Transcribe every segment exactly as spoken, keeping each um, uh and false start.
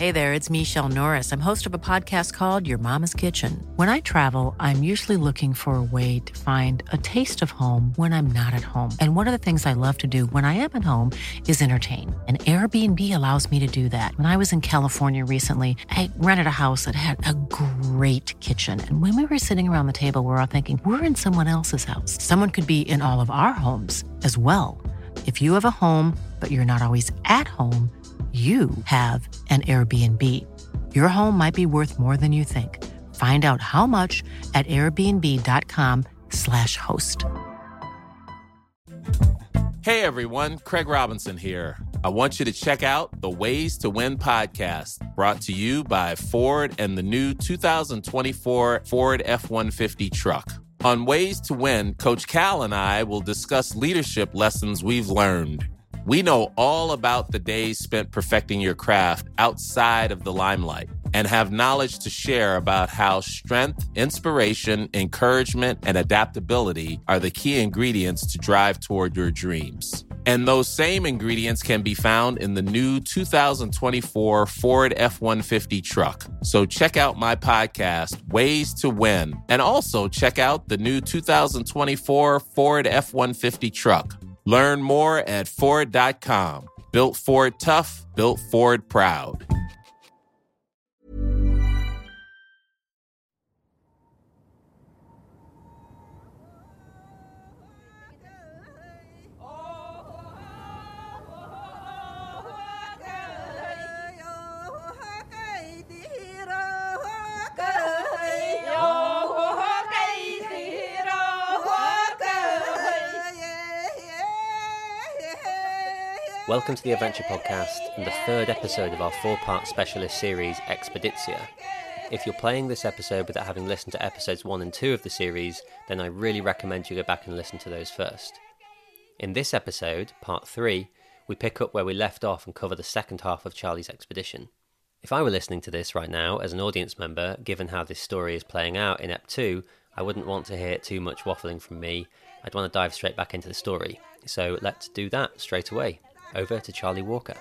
Hey there, it's Michelle Norris. I'm host of a podcast called Your Mama's Kitchen. When I travel, I'm usually looking for a way to find a taste of home when I'm not at home. And one of the things I love to do when I am at home is entertain. And Airbnb allows me to do that. When I was in California recently, I rented a house that had a great kitchen. And when we were sitting around the table, we were all thinking, we're in someone else's house. Someone could be in all of our homes as well. If you have a home, but you're not always at home, you have an Airbnb. Your home might be worth more than you think. Find out how much at airbnb.com slash host. Hey everyone, Craig Robinson here. I want you to check out the Ways to Win podcast, brought to you by Ford and the new two thousand twenty-four Ford F one fifty truck. On Ways to Win, Coach Cal and I will discuss leadership lessons we've learned. We know all about the days spent perfecting your craft outside of the limelight and have knowledge to share about how strength, inspiration, encouragement, and adaptability are the key ingredients to drive toward your dreams. And those same ingredients can be found in the new two thousand twenty-four Ford F one fifty truck. So check out my podcast, Ways to Win, and also check out the new two thousand twenty-four Ford F one fifty truck. Learn more at Ford dot com. Built Ford tough, built Ford proud. Welcome to the Adventure Podcast and the third episode of our four-part specialist series, Expeditia. If you're playing this episode without having listened to episodes one and two of the series, then I really recommend you go back and listen to those first. In this episode, part three, we pick up where we left off and cover the second half of Charlie's expedition. If I were listening to this right now as an audience member, given how this story is playing out in Ep two, I wouldn't want to hear too much waffling from me. I'd want to dive straight back into the story. So let's do that straight away. Over to Charlie Walker.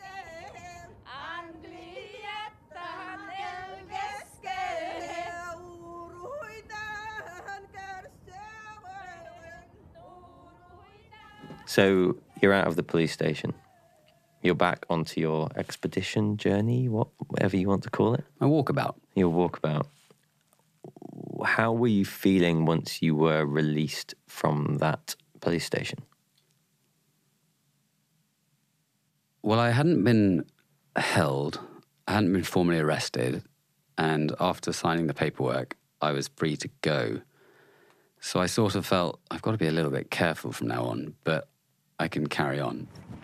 So you're out of the police station. You're back onto your expedition journey, what, whatever you want to call it. My walkabout. Your walkabout. How were you feeling once you were released from that police station? Well, I hadn't been held, I hadn't been formally arrested, and after signing the paperwork, I was free to go. So I sort of felt, I've got to be a little bit careful from now on, but I can carry on.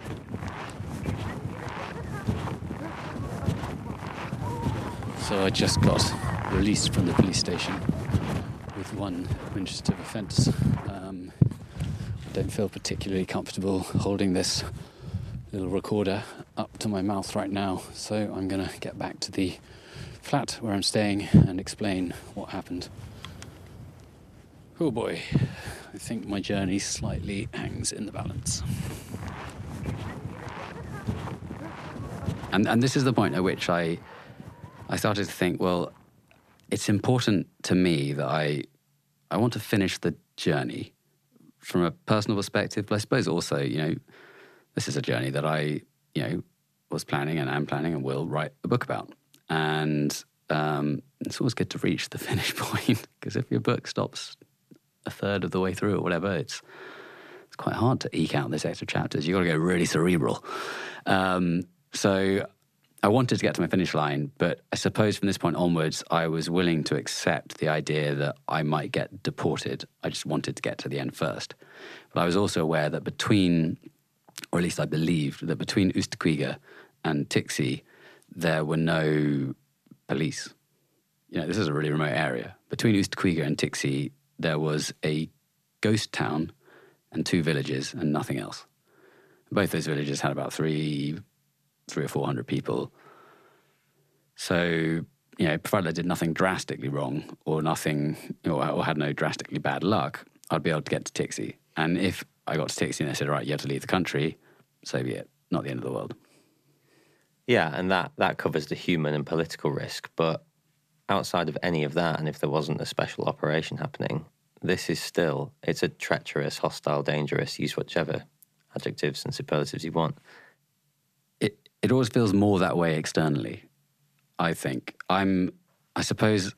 So I just got released from the police station with one administrative offence. Um, I don't feel particularly comfortable holding this little recorder up to my mouth right now, so I'm going to get back to the flat where I'm staying and explain what happened. Oh boy, I think my journey slightly hangs in the balance. And and this is the point at which I I started to think, well, it's important to me that I I want to finish the journey from a personal perspective, but I suppose also, you know, this is a journey that I, you know, was planning and am planning and will write a book about. And um, it's always good to reach the finish point, because if your book stops a third of the way through or whatever, it's it's quite hard to eke out this extra chapters. You've got to go really cerebral. Um, so I wanted to get to my finish line, but I suppose from this point onwards, I was willing to accept the idea that I might get deported. I just wanted to get to the end first. But I was also aware that between, or at least I believed, that between Oostquigge and Tixi, there were no police. You know, this is a really remote area. Between Oostquigge and Tixi, there was a ghost town and two villages and nothing else. Both those villages had about three, three or four hundred people. So, you know, provided I did nothing drastically wrong or nothing, or, or had no drastically bad luck, I'd be able to get to Tixi. And if I got to Tixi and they said, all right, you have to leave the country, so be it. Not the end of the world. Yeah, and that, that covers the human and political risk. But outside of any of that, and if there wasn't a special operation happening, this is still, it's a treacherous, hostile, dangerous, use whichever adjectives and superlatives you want. It it always feels more that way externally, I think. I'm, I suppose,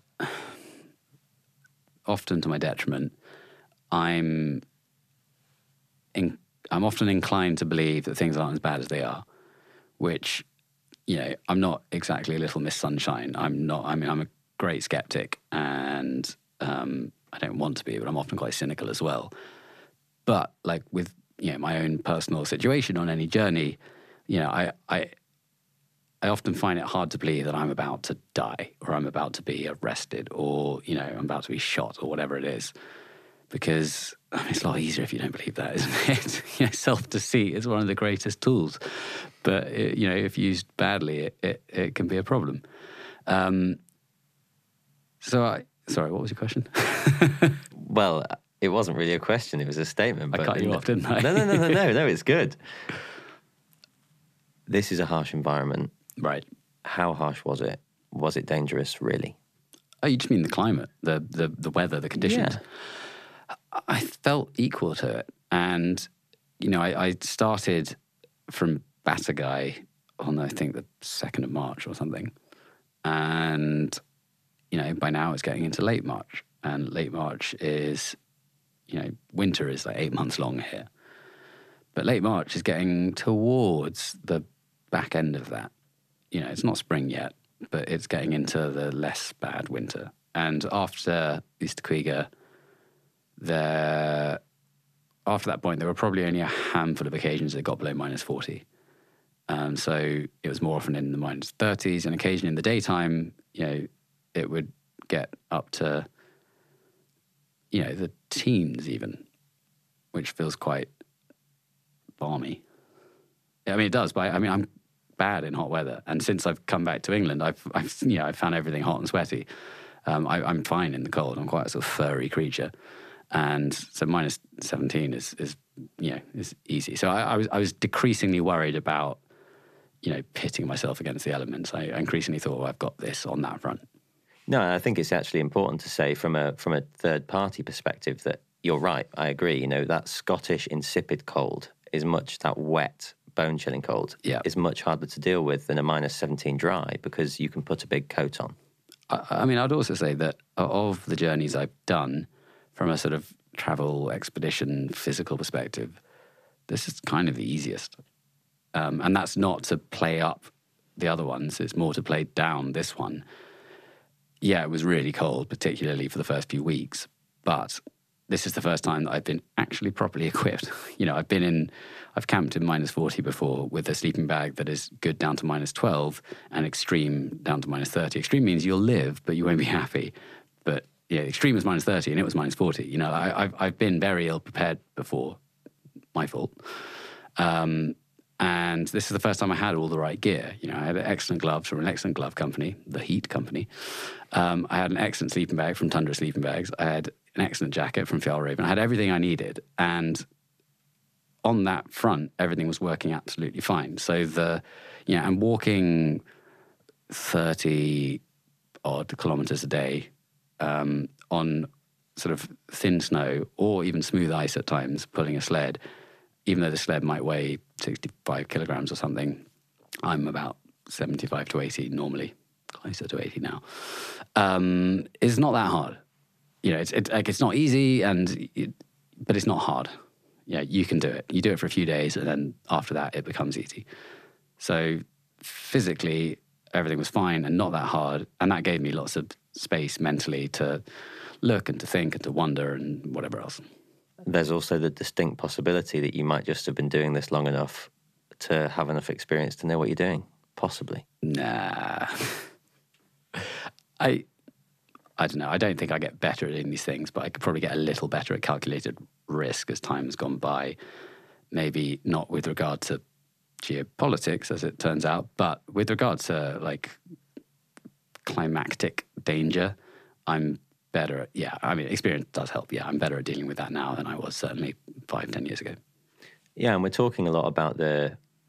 often to my detriment, I'm in, I'm often inclined to believe that things aren't as bad as they are, which, you know, I'm not exactly a Little Miss Sunshine. I'm not, I mean, I'm a great skeptic, and um, I don't want to be, but I'm often quite cynical as well. But like with, you know, my own personal situation on any journey, you know, I, I, I often find it hard to believe that I'm about to die, or I'm about to be arrested, or, you know, I'm about to be shot, or whatever it is. Because I mean, it's a lot easier if you don't believe that, isn't it? You know, self-deceit is one of the greatest tools. But, it, you know, if used badly, it, it, it can be a problem. Um, so, I, sorry, what was your question? Well, it wasn't really a question, it was a statement. I but cut you off, didn't I? No, no, no, no, no, no, it's good. This is a harsh environment. Right. How harsh was it? Was it dangerous, really? Oh, you just mean the climate, the the, the weather, the conditions. Yeah. I felt equal to it. And, you know, I, I started from Batagai on, I think, the second of March or something. And, you know, by now it's getting into late March. And late March is, you know, winter is like eight months long here. But late March is getting towards the back end of that. You know, it's not spring yet, but it's getting into the less bad winter. And after Easter Quiga, there, after that point, there were probably only a handful of occasions that got below minus forty. Um, so it was more often in the minus thirties, and occasionally in the daytime, you know, it would get up to, you know, the teens even, which feels quite balmy. I mean, it does, but I, I mean, I'm bad in hot weather, and since I've come back to England, I've, I've you know, I've found everything hot and sweaty. Um, I, I'm fine in the cold. I'm quite a sort of furry creature. And so minus seventeen is, is you know, is easy. So I, I was I was decreasingly worried about, you know, pitting myself against the elements. I increasingly thought, well, I've got this on that front. No, I think it's actually important to say from a from a third party perspective that you're right. I agree. You know, that Scottish insipid cold is much, that wet, bone chilling cold yeah. is much harder to deal with than a minus seventeen dry, because you can put a big coat on. I, I mean, I'd also say that of the journeys I've done, from a sort of travel, expedition, physical perspective, this is kind of the easiest. Um, and that's not to play up the other ones. It's more to play down this one. Yeah, it was really cold, particularly for the first few weeks. But this is the first time that I've been actually properly equipped. You know, I've been in, I've camped in minus forty before with a sleeping bag that is good down to minus twelve and extreme down to minus thirty. Extreme means you'll live, but you won't be happy. But yeah, extreme was minus thirty and it was minus forty. You know, I, I've I've been very ill prepared before, my fault. Um, and this is the first time I had all the right gear. You know, I had excellent gloves from an excellent glove company, the Heat Company. Um, I had an excellent sleeping bag from Tundra Sleeping Bags. I had an excellent jacket from Fjällräven. I had everything I needed. And on that front, everything was working absolutely fine. So the, you know, I'm walking thirty odd kilometers a day, Um, on sort of thin snow or even smooth ice at times, pulling a sled, even though the sled might weigh sixty-five kilograms or something, I'm about seventy-five to eighty normally, closer to eighty now. Um, it's not that hard. You know, it's, it's like, it's not easy, and it, but it's not hard. Yeah, you can do it. You do it for a few days, and then after that, it becomes easy. So physically, everything was fine and not that hard, and that gave me lots of space mentally to look and to think and to wonder and whatever else. There's also the distinct possibility that you might just have been doing this long enough to have enough experience to know what you're doing, possibly. Nah. I I don't know. I don't think I get better at doing these things, but I could probably get a little better at calculated risk as time has gone by. Maybe not with regard to geopolitics, as it turns out, but with regard to, like, climactic danger, I'm better at, yeah, I mean, experience does help. Yeah, I'm better at dealing with that now than I was certainly five, ten years ago. Yeah, and we're talking a lot about the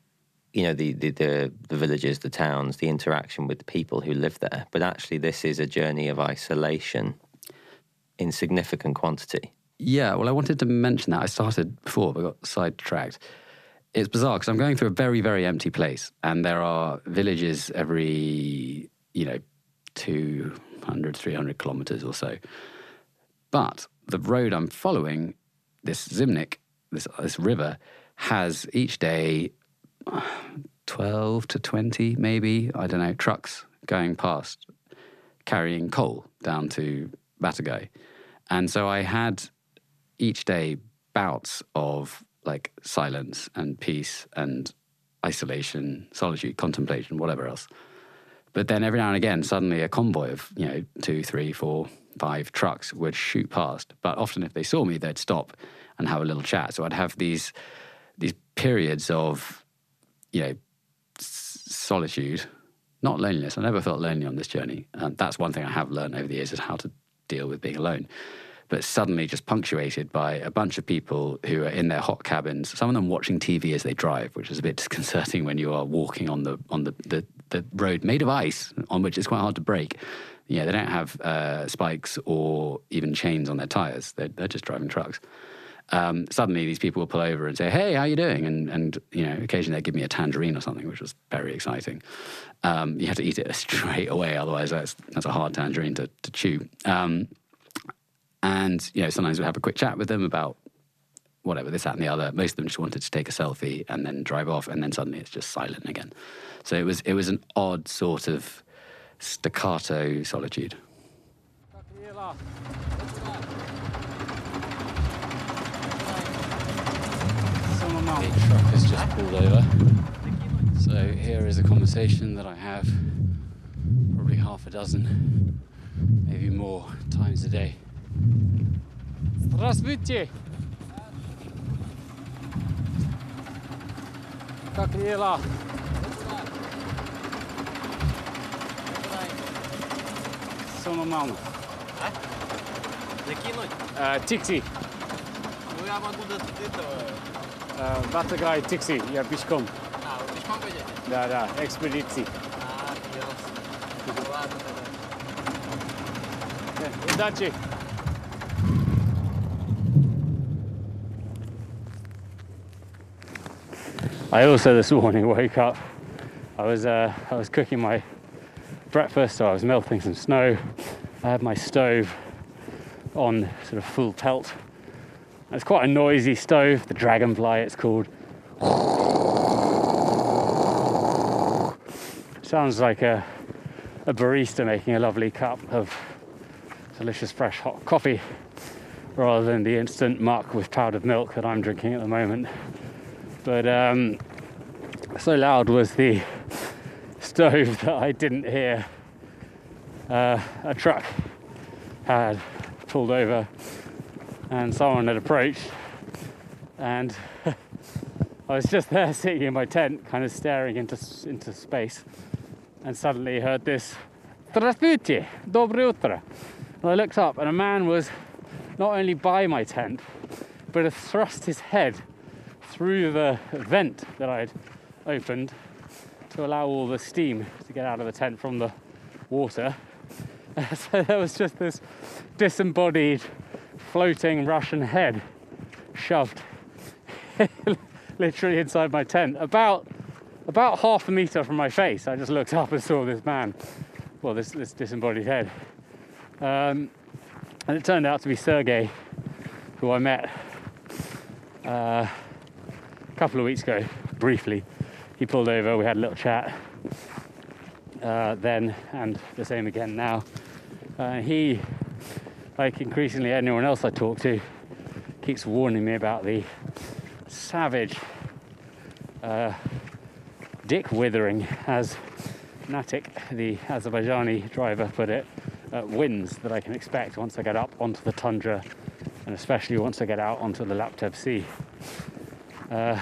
you know, the, the, the, the villages, the towns, the interaction with the people who live there. But actually, this is a journey of isolation in significant quantity. Yeah, well, I wanted to mention that. I started before, but got sidetracked. It's bizarre because I'm going through a very, very empty place, and there are villages every, you know, two hundred, three hundred kilometers or so. But the road I'm following, this Zimnik, this, this river, has each day twelve to twenty, maybe, I don't know, trucks going past, carrying coal down to Batagai. And so I had each day bouts of like silence and peace and isolation, solitude, contemplation, whatever else. But then every now and again, suddenly a convoy of, you know, two, three, four, five trucks would shoot past. But often if they saw me, they'd stop and have a little chat. So I'd have these these periods of, you know, s- solitude, not loneliness. I never felt lonely on this journey. And that's one thing I have learned over the years, is how to deal with being alone. But suddenly just punctuated by a bunch of people who are in their hot cabins, some of them watching T V as they drive, which is a bit disconcerting when you are walking on the on the, the, the road made of ice, on which it's quite hard to brake. Yeah, they don't have uh, spikes or even chains on their tyres. They're, they're just driving trucks. Um, suddenly these people will pull over and say, hey, how you doing? And, and you know, occasionally they give me a tangerine or something, which was very exciting. Um, you have to eat it straight away, otherwise that's, that's a hard tangerine to, to chew. Um, and, you know, sometimes we'll have a quick chat with them about whatever, this, that, and the other. Most of them just wanted to take a selfie and then drive off, and then suddenly it's just silent again. So it was it was an odd sort of staccato solitude. The truck has just pulled over. So here is a conversation that I have probably half a dozen, maybe more, times a day. Здравствуйте! Как дела? Sono mama. А? Закинуть? Uh, Tixi. Ну я могу до этого. Uh, Batagai Tixi. Я пешком. А, вы пешком пойдете? Да, да, экспедиции. А, ясно. Ну ладно тогда. Удачи! I also this morning woke up. I was uh, I was cooking my breakfast, so I was melting some snow. I had my stove on sort of full tilt. It's quite a noisy stove, the Dragonfly it's called. Sounds like a, a barista making a lovely cup of delicious fresh hot coffee, rather than the instant muck with powdered milk that I'm drinking at the moment. But um, so loud was the stove that I didn't hear uh, a truck had pulled over and someone had approached, and I was just there sitting in my tent kind of staring into into space, and suddenly heard this "Здравствуйте, доброе утро." And I looked up and a man was not only by my tent but had thrust his head through the vent that I'd opened to allow all the steam to get out of the tent from the water. So there was just this disembodied, floating Russian head shoved literally inside my tent, about about half a metre from my face. I just looked up and saw this man, well, this, this disembodied head. Um, and it turned out to be Sergei, who I met uh, a couple of weeks ago, briefly. He pulled over, we had a little chat uh, then, and the same again now. Uh, he, like increasingly anyone else I talk to, keeps warning me about the savage uh, dick withering, as Natik, the Azerbaijani driver, put it, uh, winds that I can expect once I get up onto the tundra, and especially once I get out onto the Laptev Sea. Uh,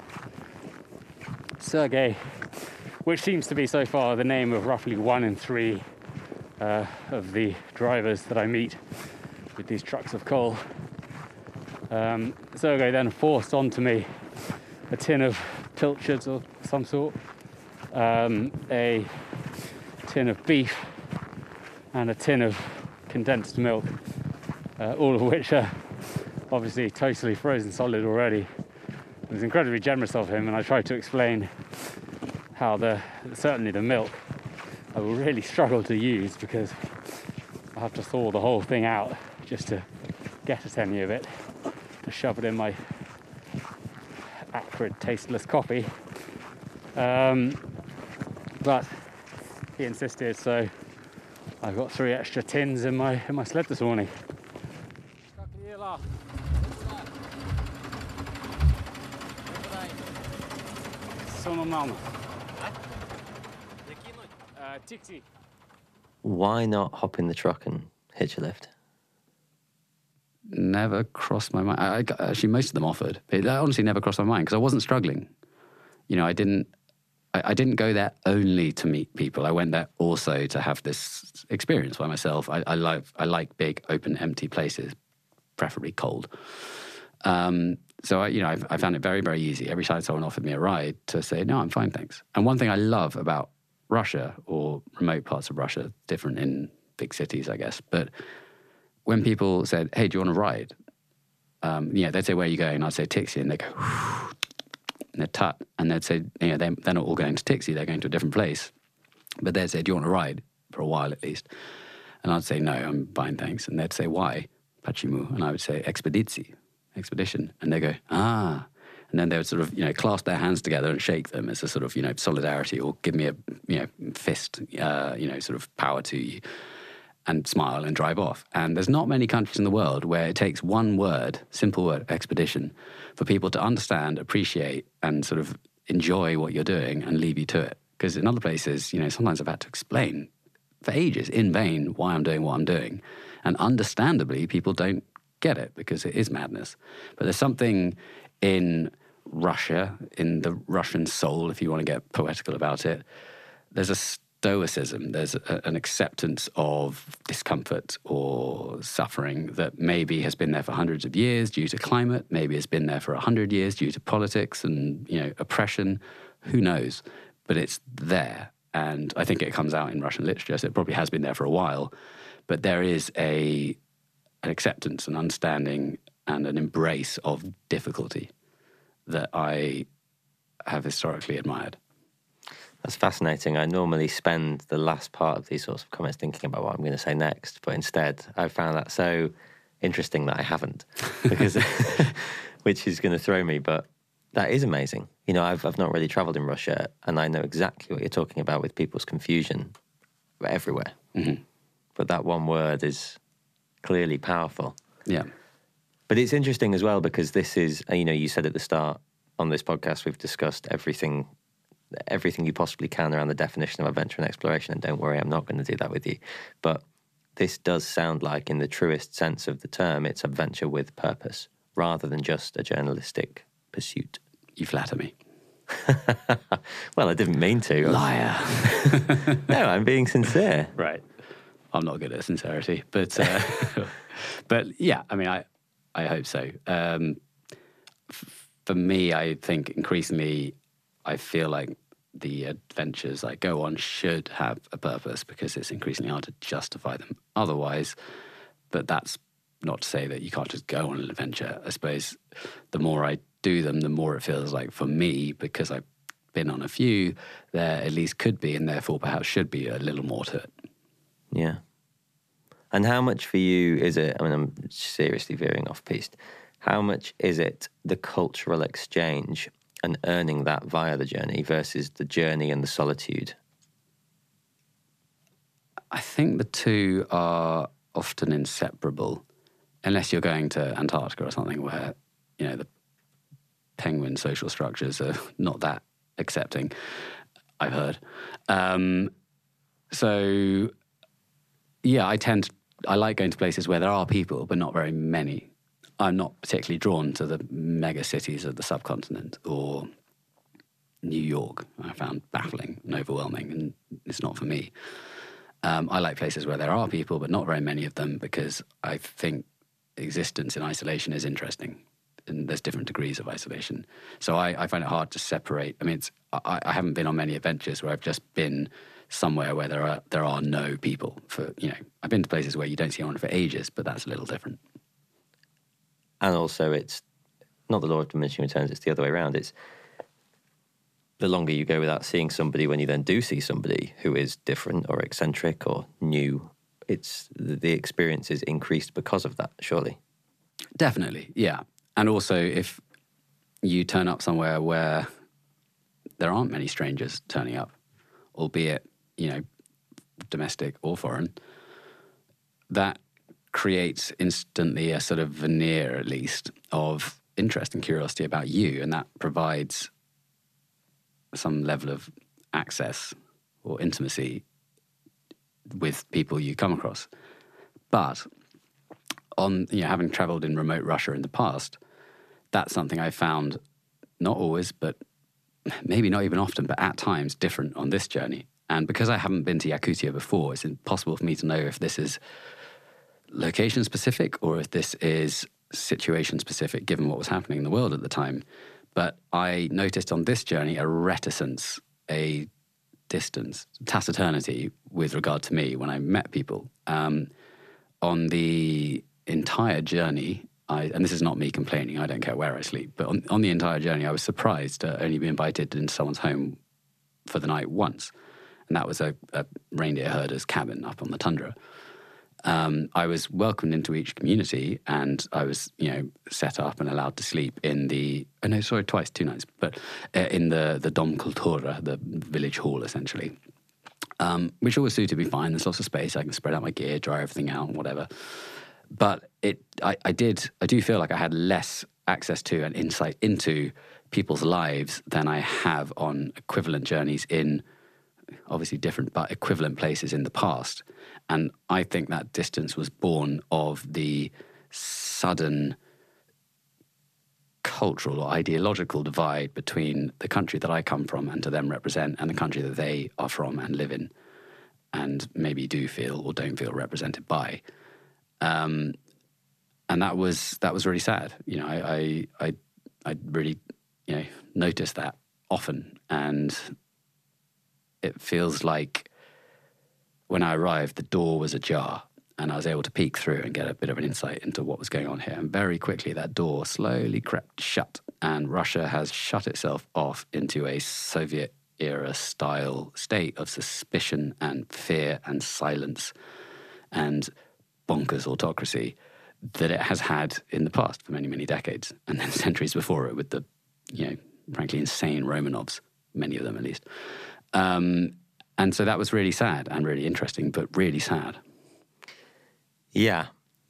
Sergei, which seems to be so far the name of roughly one in three uh, of the drivers that I meet with these trucks of coal. Um, Sergei then forced onto me a tin of pilchards of some sort, um, a tin of beef, and a tin of condensed milk, uh, all of which are obviously totally frozen solid already. It was incredibly generous of him, and I tried to explain how the certainly the milk I will really struggle to use because I have to thaw the whole thing out just to get at any of it, to shove it in my acrid, tasteless coffee. Um, but he insisted, so I've got three extra tins in my in my sled this morning. Sono mama. Uh, Tixi. Why not hop in the truck and hitch a lift? Never crossed my mind. I, I got- actually, most of them offered. It honestly never crossed my mind because I wasn't struggling. You know, I didn't. I, I didn't go there only to meet people. I went there also to have this experience by myself. I, I like I like big, open, empty places, preferably cold. Um, so I, you know, I, I found it very, very easy every time someone offered me a ride to say, "No, I'm fine, thanks." And one thing I love about Russia or remote parts of Russia, different in big cities, I guess, but when people said, "Hey, do you want to ride?" Um, you know, they'd say, "Where are you going?" I'd say, "Tixi," and they'd go, and they'd tut, and they'd say, you know, they're, they're not all going to Tixi, they're going to a different place. But they'd say, "Do you want to ride?" For a while at least. And I'd say, "No, I'm fine, thanks." And they'd say, "Why?" "Pachimu." And I would say, "Expedici," expedition. And they go, "Ah." And then they would sort of, you know, clasp their hands together and shake them as a sort of, you know, solidarity, or give me a, you know, fist, uh, you know, sort of power to you, and smile and drive off. And there's not many countries in the world where it takes one word, simple word, expedition, for people to understand, appreciate, and sort of enjoy what you're doing and leave you to it. Because in other places, you know, sometimes I've had to explain for ages, in vain, why I'm doing what I'm doing. And understandably, people don't get it because it is madness. But there's something in Russia, in the Russian soul, if you want to get poetical about it, there's a stoicism, there's a, an acceptance of discomfort or suffering that maybe has been there for hundreds of years due to climate, maybe has been there for a hundred years due to politics and, you know, oppression, who knows, but it's there. And I think it comes out in Russian literature, so it probably has been there for a while, but there is a an acceptance, an understanding, and an embrace of difficulty that I have historically admired. That's fascinating. I normally spend the last part of these sorts of comments thinking about what I'm going to say next, but instead I found that so interesting that I haven't, because which is going to throw me, but that is amazing. You know, I've I've not really travelled in Russia, and I know exactly what you're talking about with people's confusion everywhere. Mm-hmm. But that one word is clearly powerful. Yeah. But it's interesting as well because this is, you know, you said at the start on this podcast, we've discussed everything everything you possibly can around the definition of adventure and exploration. And don't worry, I'm not going to do that with you. But this does sound like, in the truest sense of the term, it's adventure with purpose rather than just a journalistic pursuit. You flatter me. Well, I didn't mean to. Liar. No, I'm being sincere. Right. I'm not good at sincerity, but uh, but yeah, I mean, I I hope so. Um, f- for me, I think increasingly, I feel like the adventures I go on should have a purpose because it's increasingly hard to justify them otherwise. But that's not to say that you can't just go on an adventure. I suppose the more I do them, the more it feels like for me, because I've been on a few, there at least could be, and therefore perhaps should be a little more to it. Yeah. And how much for you is it, I mean, I'm seriously veering off piste, how much is it the cultural exchange and earning that via the journey versus the journey and the solitude? I think the two are often inseparable, unless you're going to Antarctica or something where, you know, the penguin social structures are not that accepting, I've heard. Um, so, yeah, I tend to, I like going to places where there are people, but not very many. I'm not particularly drawn to the mega cities of the subcontinent or New York. I found baffling and overwhelming, and it's not for me. Um, I like places where there are people, but not very many of them, because I think existence in isolation is interesting. and there's different degrees of isolation. So I, I find it hard to separate. I mean, it's, I, I haven't been on many adventures where I've just been somewhere where there are there are no people. For you know, I've been to places where you don't see anyone for ages, but that's a little different. And also, it's not the law of diminishing returns; it's the other way around. It's the longer you go without seeing somebody, when you then do see somebody who is different or eccentric or new, it's the experience is increased because of that. Surely, definitely, yeah. And also, if you turn up somewhere where there aren't many strangers turning up, albeit, you know, domestic or foreign, that creates instantly a sort of veneer, at least, of interest and curiosity about you, and that provides some level of access or intimacy with people you come across. But on, you know, having travelled in remote Russia in the past, that's something I found not always, but maybe not even often, but at times different on this journey. And because I haven't been to Yakutia before, it's impossible for me to know if this is location specific or if this is situation specific, given what was happening in the world at the time. But I noticed on this journey a reticence, a distance, taciturnity with regard to me when I met people. Um, on the entire journey, I, and this is not me complaining, I don't care where I sleep, but on, on the entire journey, I was surprised to only be invited into someone's home for the night once. And that was a, a reindeer herder's cabin up on the tundra. Um, I was welcomed into each community, and I was, you know, set up and allowed to sleep in the, oh no, sorry, twice, two nights, but uh, in the, the Dom Kultura, the village hall, essentially, um, which always suited me fine. There's lots of space. I can spread out my gear, dry everything out, and whatever. But it, I, I did, I do feel like I had less access to and insight into people's lives than I have on equivalent journeys in, obviously different, but equivalent places in the past. And I think that distance was born of the sudden cultural or ideological divide between the country that I come from and to them represent and the country that they are from and live in and maybe do feel or don't feel represented by. Um, and that was that was really sad. You know, I, I I I really, you know, noticed that often, and it feels like when I arrived, the door was ajar, and I was able to peek through and get a bit of an insight into what was going on here. And very quickly, that door slowly crept shut, and Russia has shut itself off into a Soviet-era style state of suspicion and fear and silence and bonkers autocracy that it has had in the past for many, many decades, and then centuries before it with the, you know, frankly insane Romanovs, many of them at least. Um, and so that was really sad and really interesting, but really sad. Yeah,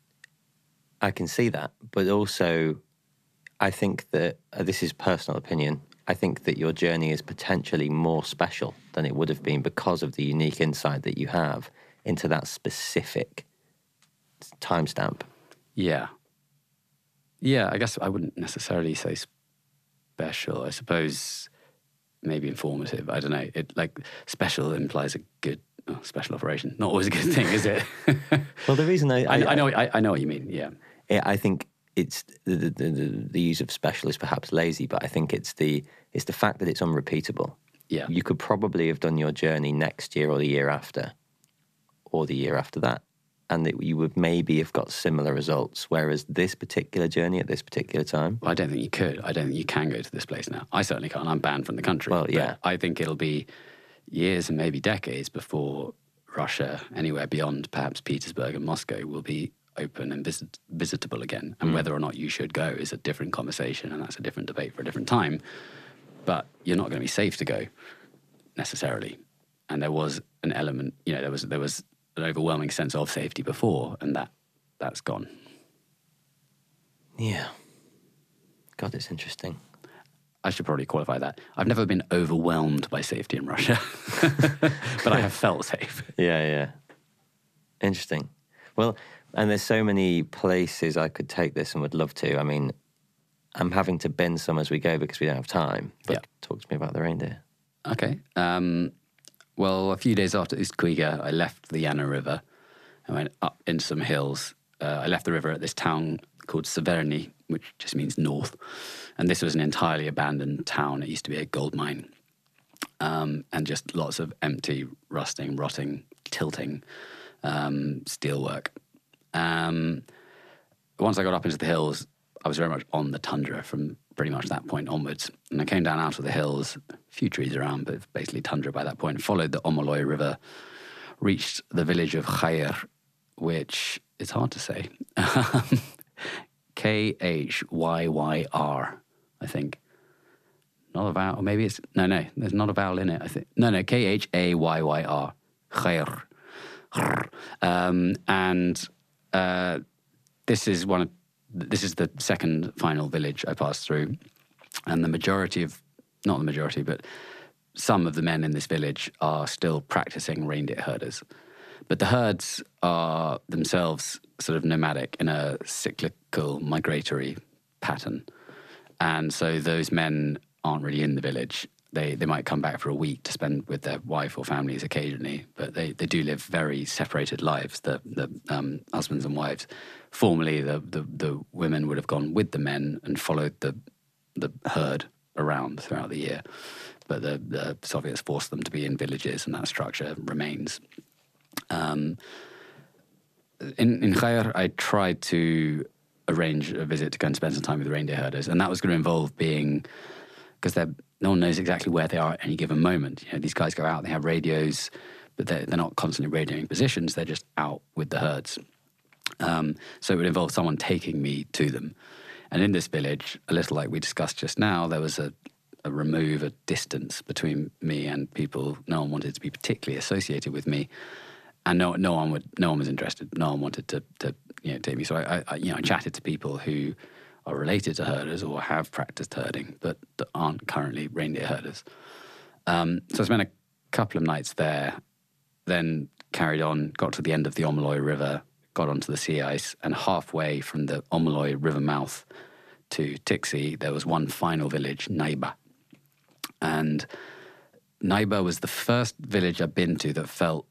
I can see that. But also, I think that, uh, this is personal opinion, I think that your journey is potentially more special than it would have been because of the unique insight that you have into that specific timestamp. Yeah. Yeah, I guess I wouldn't necessarily say special. I suppose maybe informative. I don't know. It like special implies a good oh, special operation. Not always a good thing, is it? Well, the reason I... I, I, I know I, I know what you mean, yeah. I think it's the, the, the, the use of special is perhaps lazy, but I think it's the it's the fact that it's unrepeatable. Yeah. You could probably have done your journey next year or the year after or the year after that, and that you would maybe have got similar results, whereas this particular journey at this particular time... Well, I don't think you could. I don't think you can go to this place now. I certainly can't. I'm banned from the country. Well, yeah. But I think it'll be years and maybe decades before Russia, anywhere beyond perhaps Petersburg and Moscow, will be open and visit, visitable again. And mm. whether or not you should go is a different conversation, and that's a different debate for a different time. But you're not going to be safe to go, necessarily. And there was an element, you know, there was there was... an overwhelming sense of safety before, and that, that's gone. Yeah. God, it's interesting. I should probably qualify that. I've never been overwhelmed by safety in Russia, but I have felt safe. Yeah, yeah. Interesting. Well, and there's so many places I could take this and would love to. I mean, I'm having to bend some as we go because we don't have time. But yeah. Talk to me about the reindeer. Okay. Um... Well, a few days after Ust-Kwiga, I left the Yana River and went up into some hills. Uh, I left the river at this town called Severny, which just means north. And this was an entirely abandoned town. It used to be a gold mine. Um, and just lots of empty, rusting, rotting, tilting um, steelwork. Um, once I got up into the hills, I was very much on the tundra from pretty much that point onwards. And I came down out of the hills, a few trees around, but basically tundra by that point, followed the Omoloy River, reached the village of Khair, which is hard to say. K H Y Y R, I think. Not a vowel, or maybe it's, no, no, there's not a vowel in it, I think. No, no, K H A Y Y R, Khair. Um, and uh, this is one of, this is the second final village I passed through. And the majority of, not the majority, but some of the men in this village are still practicing reindeer herders. But the herds are themselves sort of nomadic in a cyclical migratory pattern. And so those men aren't really in the village. They they might come back for a week to spend with their wife or families occasionally, but they, they do live very separated lives, the the um, husbands and wives. Formerly, the, the, the women would have gone with the men and followed the the herd around throughout the year. But the, the Soviets forced them to be in villages, and that structure remains. Um, in, in Khair, I tried to arrange a visit to go and spend some time with the reindeer herders, and that was going to involve being, because no one knows exactly where they are at any given moment. You know, these guys go out, they have radios, but they're, they're not constantly radioing positions, they're just out with the herds. Um, so it would involve someone taking me to them. And in this village, a little like we discussed just now, there was a, a remove, a distance between me and people. No one wanted to be particularly associated with me. And no, no one would, no one was interested. No one wanted to, to you know, take me. So I, I, you know, I chatted to people who are related to herders or have practiced herding, but that aren't currently reindeer herders. Um, so I spent a couple of nights there, then carried on, got to the end of the Omoloy River, got onto the sea ice, and halfway from the Omoloy River mouth to Tiksi, there was one final village, Naiba. And Naiba was the first village I've been to that felt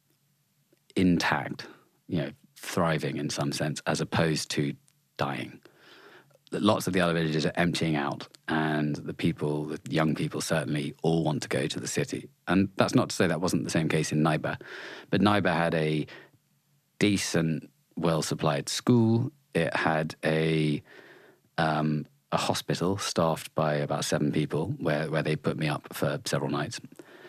intact, you know, thriving in some sense, as opposed to dying. Lots of the other villages are emptying out, and the people, the young people certainly, all want to go to the city. And that's not to say that wasn't the same case in Naiba, but Naiba had a decent, well-supplied school. It had a um, a hospital staffed by about seven people, where, where they put me up for several nights.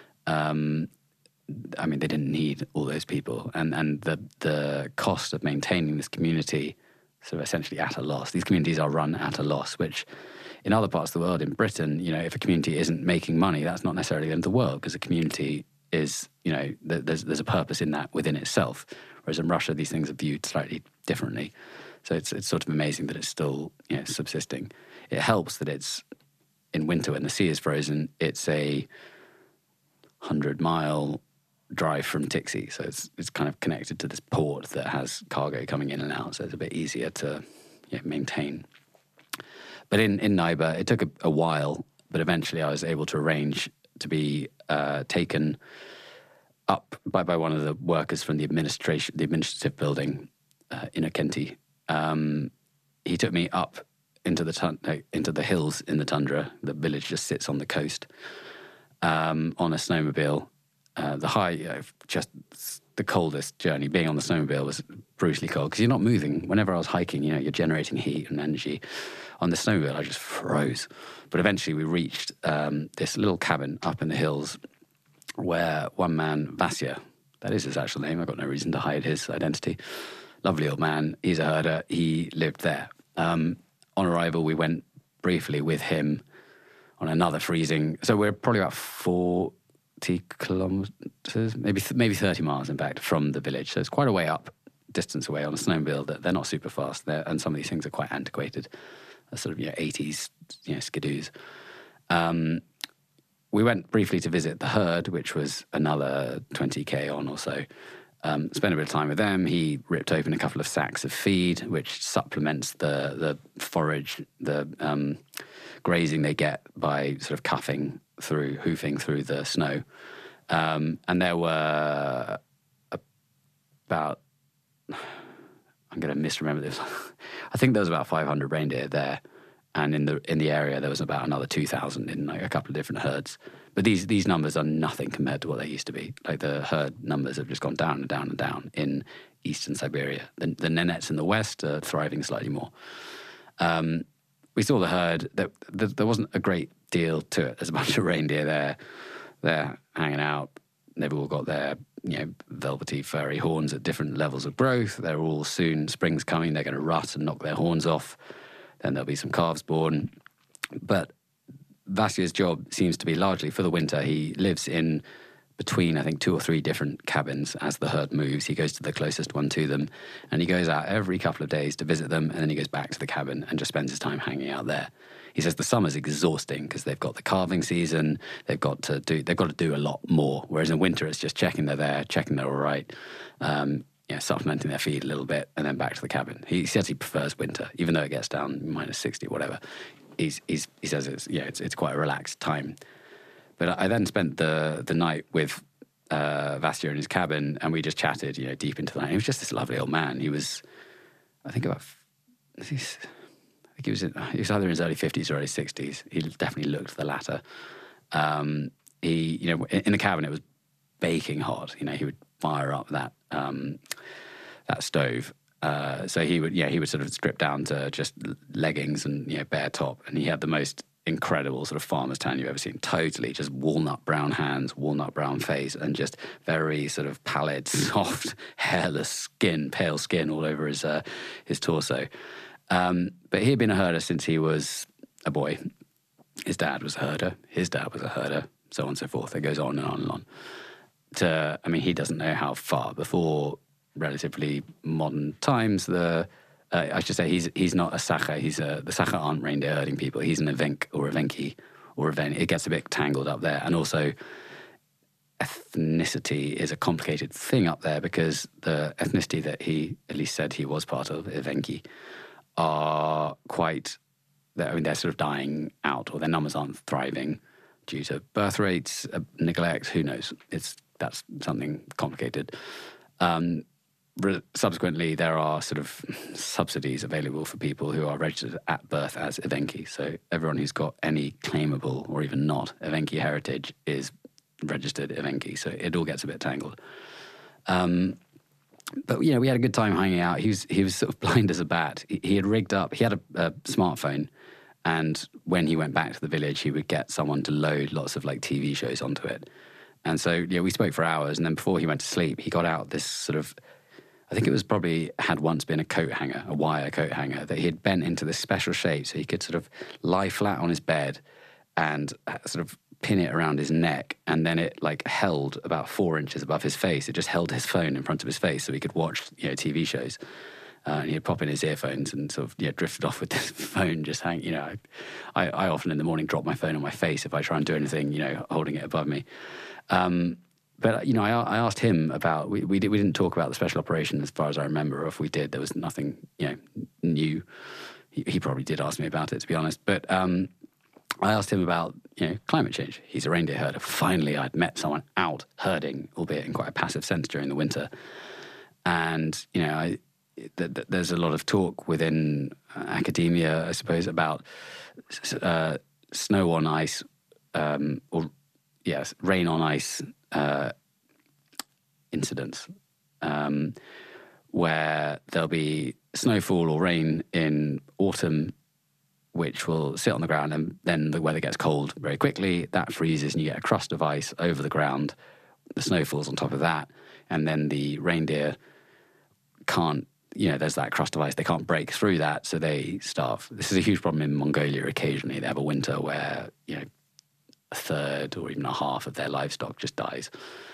Um, I mean, they didn't need all those people, and and the the cost of maintaining this community, so essentially at a loss. These communities are run at a loss, which in other parts of the world, in Britain, you know, if a community isn't making money, that's not necessarily the end of the world, because a community is, you know, there's there's a purpose in that within itself. Whereas in Russia, these things are viewed slightly differently. So it's it's sort of amazing that it's still, you know, subsisting. It helps that it's in winter when the sea is frozen. It's a hundred mile drive from Tiksi, so it's it's kind of connected to this port that has cargo coming in and out, so it's a bit easier to, you know, maintain. But in, in Naiba, it took a, a while, but eventually I was able to arrange to be uh, taken up by, by one of the workers from the administration, the administrative building, uh, Innokenti. Um, he took me up into the tun- into the hills in the tundra. The village just sits on the coast, um, on a snowmobile. Uh, the high, you know, just the coldest journey, being on the snowmobile was brutally cold because you're not moving. Whenever I was hiking, you know, you're generating heat and energy. On the snowmobile, I just froze. But eventually we reached um, this little cabin up in the hills where one man, Vasya, that is his actual name, I've got no reason to hide his identity, lovely old man, he's a herder, he lived there. Um, on arrival, we went briefly with him on another freezing, so we're probably about forty kilometres, maybe maybe thirty miles, in fact, from the village. So it's quite a way up, distance away on a snowmobile. That they're not super fast, they're, and some of these things are quite antiquated, sort of, you know, eighties, you know, skidoos. Um, we went briefly to visit the herd, which was another twenty k on or so. Um, spent a bit of time with them. He ripped open a couple of sacks of feed, which supplements the the forage, the um, grazing they get by sort of cuffing through, hoofing through the snow. Um, and there were about I'm going to misremember this. I think there was about five hundred reindeer there. And in the in the area, there was about another two thousand in like a couple of different herds. But these these numbers are nothing compared to what they used to be. Like the herd numbers have just gone down and down and down in eastern Siberia. The, the Nenets in the west are thriving slightly more. Um, we saw the herd. There, there, there wasn't a great deal to it. There's a bunch of reindeer there. They're hanging out. They've all got their, you know, velvety, furry horns at different levels of growth. They're all soon, spring's coming, they're going to rut and knock their horns off. Then there'll be some calves born. But Vasya's job seems to be largely for the winter. He lives in between, I think, two or three different cabins as the herd moves. He goes to the closest one to them, and he goes out every couple of days to visit them, and then he goes back to the cabin and just spends his time hanging out there. He says the summer's exhausting because they've got the calving season. They've got to do they've got to do a lot more. Whereas in winter, it's just checking they're there, checking they're all right, um, you know, supplementing their feed a little bit, and then back to the cabin. He says he prefers winter, even though it gets down minus sixty, whatever. He's, he's, he says it's yeah, it's it's quite a relaxed time. But I then spent the the night with uh, Vasya in his cabin, and we just chatted, you know, deep into the night. He was just this lovely old man. He was, I think about. He's, I think he was, in, he was either in his early fifties or early sixties. He definitely looked the latter. Um, he, you know, in, in the cabin it was baking hot. You know, he would fire up that um, that stove. Uh, so he would, yeah, he would sort of strip down to just leggings and, you know, bare top. And he had the most incredible sort of farmer's tan you've ever seen. Totally just walnut brown hands, walnut brown face, and just very sort of pallid, soft, hairless skin, pale skin all over his uh, his torso. Um, but he had been a herder since he was a boy. His dad was a herder. His dad was a herder, so on and so forth. It goes on and on and on. To, I mean, he doesn't know how far before relatively modern times. The uh, I should say he's he's not a Sakha. He's a the Sakha aren't reindeer herding people. He's an Evenk or Evenki or Even. It gets a bit tangled up there, and also ethnicity is a complicated thing up there because the ethnicity that he at least said he was part of, Evenki, are quite, I mean, they're sort of dying out, or their numbers aren't thriving due to birth rates, uh, neglect, who knows. It's That's something complicated. Um, re- subsequently, there are sort of subsidies available for people who are registered at birth as Evenki. So everyone who's got any claimable or even not Evenki heritage is registered Evenki. So it all gets a bit tangled. Um, But, you know, we had a good time hanging out. He was he was sort of blind as a bat. He, he had rigged up, he had a, a smartphone, and when he went back to the village, he would get someone to load lots of, like, T V shows onto it. And so, yeah, we spoke for hours, and then before he went to sleep, he got out this sort of, I think it was probably, had once been a coat hanger, a wire coat hanger, that he had bent into this special shape so he could sort of lie flat on his bed and sort of pin it around his neck, and then it like held about four inches above his face. It just held his phone in front of his face so he could watch, you know, T V shows. Uh, and he'd pop in his earphones and sort of, yeah, drifted off with this phone just hanging, you know. I, I often in the morning drop my phone on my face if I try and do anything, you know, holding it above me. Um, but, you know, I, I asked him about, we, we, did, we didn't talk about the special operation as far as I remember, or if we did, there was nothing, you know, new. He, he probably did ask me about it, to be honest. But um, I asked him about, you know, climate change. He's a reindeer herder. Finally, I'd met someone out herding, albeit in quite a passive sense during the winter. And, you know, I, th- th- there's a lot of talk within academia, I suppose, about uh, snow on ice, um, or, yes, rain on ice uh, incidents, um, where there'll be snowfall or rain in autumn, which will sit on the ground, and then the weather gets cold very quickly. That freezes, and you get a crust of ice over the ground. The snow falls on top of that, and then the reindeer can't, you know, there's that crust of ice. They can't break through that, so they starve. This is a huge problem in Mongolia occasionally. They have a winter where, you know, a third or even a half of their livestock just dies.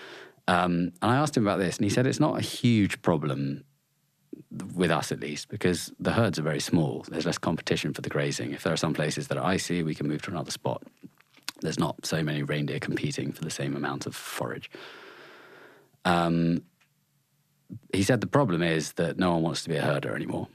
Um, and I asked him about this, and he said it's not a huge problem with us, at least, because the herds are very small. There's less competition for the grazing. If there are some places that are icy, we can move to another spot. There's not so many reindeer competing for the same amount of forage. Um, he said the problem is that no one wants to be a herder anymore.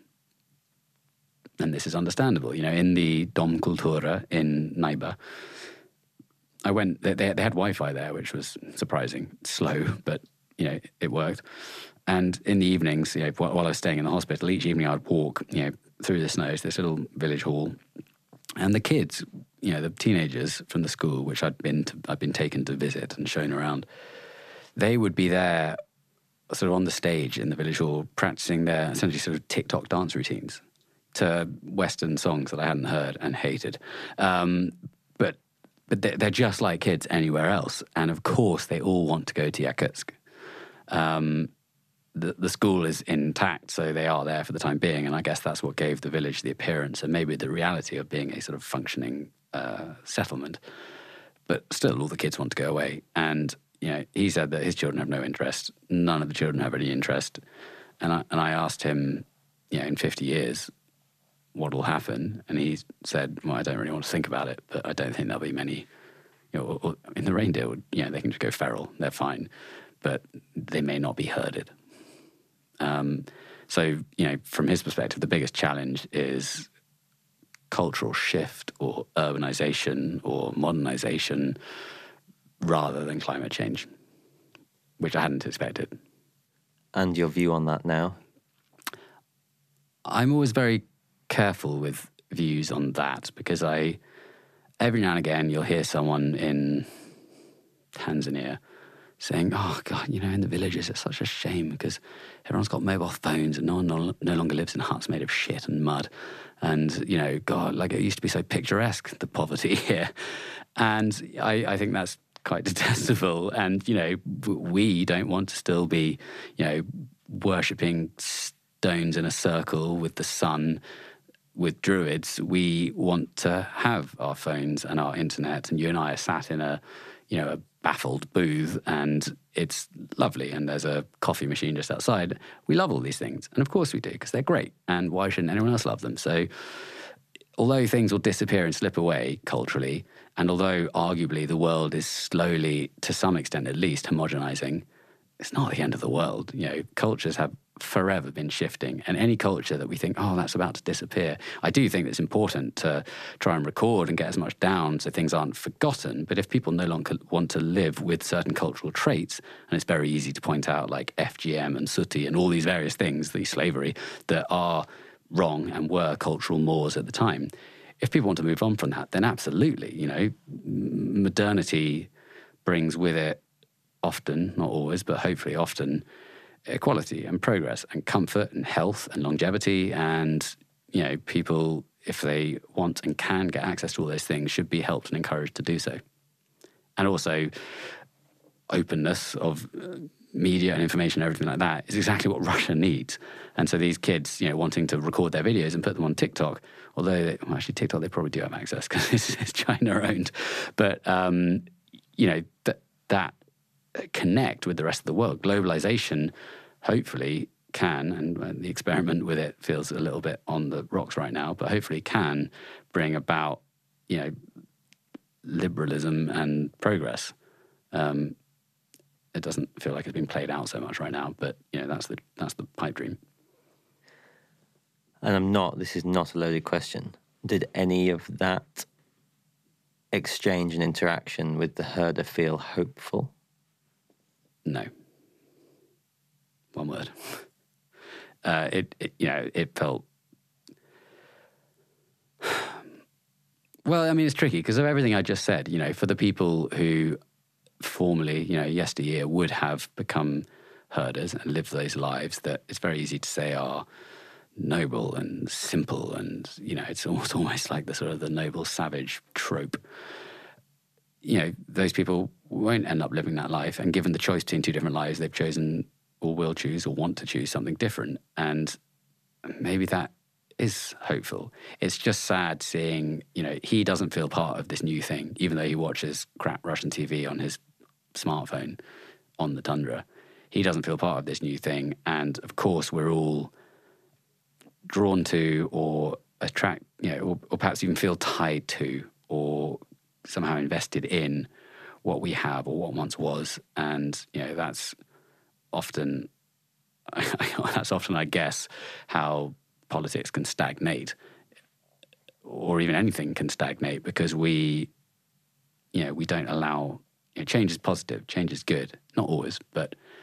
And this is understandable. You know, in the Dom Kultura in Naiba, I went, they, they had Wi-Fi there, which was surprising, slow, but, you know, it worked. And in the evenings, you know, while I was staying in the hospital, each evening I'd walk, you know, through the snow to this little village hall. And the kids, you know, the teenagers from the school, which I'd been to, I'd been taken to visit and shown around, they would be there sort of on the stage in the village hall practicing their essentially sort of TikTok dance routines to Western songs that I hadn't heard and hated. Um, but but they're, they're just like kids anywhere else. And of course, they all want to go to Yakutsk. Um, the, the school is intact, so they are there for the time being. And I guess that's what gave the village the appearance and maybe the reality of being a sort of functioning uh, settlement. But still, all the kids want to go away. And, you know, he said that his children have no interest. None of the children have any interest. And I, and I asked him, you know, in fifty years, what will happen? And he said, well, I don't really want to think about it, but I don't think there'll be many, you know, or, or, in the reindeer, you know, they can just go feral. They're fine. But they may not be herded. Um, so, you know, from his perspective, the biggest challenge is cultural shift or urbanization or modernization rather than climate change, which I hadn't expected. And your view on that now? I'm always very careful with views on that because I, every now and again, you'll hear someone in Tanzania saying, oh, God, you know, in the villages, it's such a shame because everyone's got mobile phones and no one no, no longer lives in huts made of shit and mud. And, you know, God, like it used to be so picturesque, the poverty here. And I, I think that's quite detestable. And, you know, we don't want to still be, you know, worshipping stones in a circle with the sun. With Druids, we want to have our phones and our internet. And you and I are sat in a, you know, a baffled booth and it's lovely and there's a coffee machine just outside. We love all these things. And of course we do because they're great. And why shouldn't anyone else love them? So although things will disappear and slip away culturally, and although arguably the world is slowly, to some extent at least, homogenizing, it's not the end of the world. You know, cultures have forever been shifting, and any culture that we think, oh, that's about to disappear, I do think it's important to try and record and get as much down so things aren't forgotten. But if people no longer want to live with certain cultural traits, and it's very easy to point out like F G M and sooty and all these various things, the slavery, that are wrong and were cultural mores at the time, if people want to move on from that, then absolutely, you know, modernity brings with it often, not always, but hopefully often, equality and progress and comfort and health and longevity. And, you know, people, if they want and can get access to all those things, should be helped and encouraged to do so. And also openness of media and information and everything like that is exactly what Russia needs. And so these kids, you know, wanting to record their videos and put them on TikTok, although they, well, actually TikTok, they probably do have access because it's, it's China owned. But, um, you know, th- that connect with the rest of the world. Globalization hopefully can, and the experiment with it feels a little bit on the rocks right now, but hopefully can bring about, you know, liberalism and progress. Um, it doesn't feel like it's been played out so much right now, but, you know, that's the that's the pipe dream. And I'm not, this is not a loaded question. Did any of that exchange and interaction with the herder feel hopeful? No. One word. Uh, it, it, you know, it felt... Well, I mean, it's tricky because of everything I just said. You know, for the people who formerly, you know, yesteryear would have become herders and lived those lives that it's very easy to say are noble and simple and, you know, it's almost, almost like the sort of the noble savage trope. You know, those people won't end up living that life. And given the choice between two different lives, they've chosen or will choose or want to choose something different. And maybe that is hopeful. It's just sad seeing, you know, he doesn't feel part of this new thing, even though he watches crap Russian T V on his smartphone on the tundra. He doesn't feel part of this new thing. And of course, we're all drawn to or attract, you know, or, or perhaps even feel tied to or somehow invested in what we have or what once was. And, you know, that's often, that's often, I guess, how politics can stagnate, or even anything can stagnate, because we, you know, we don't allow, you know, change is positive, change is good, not always, but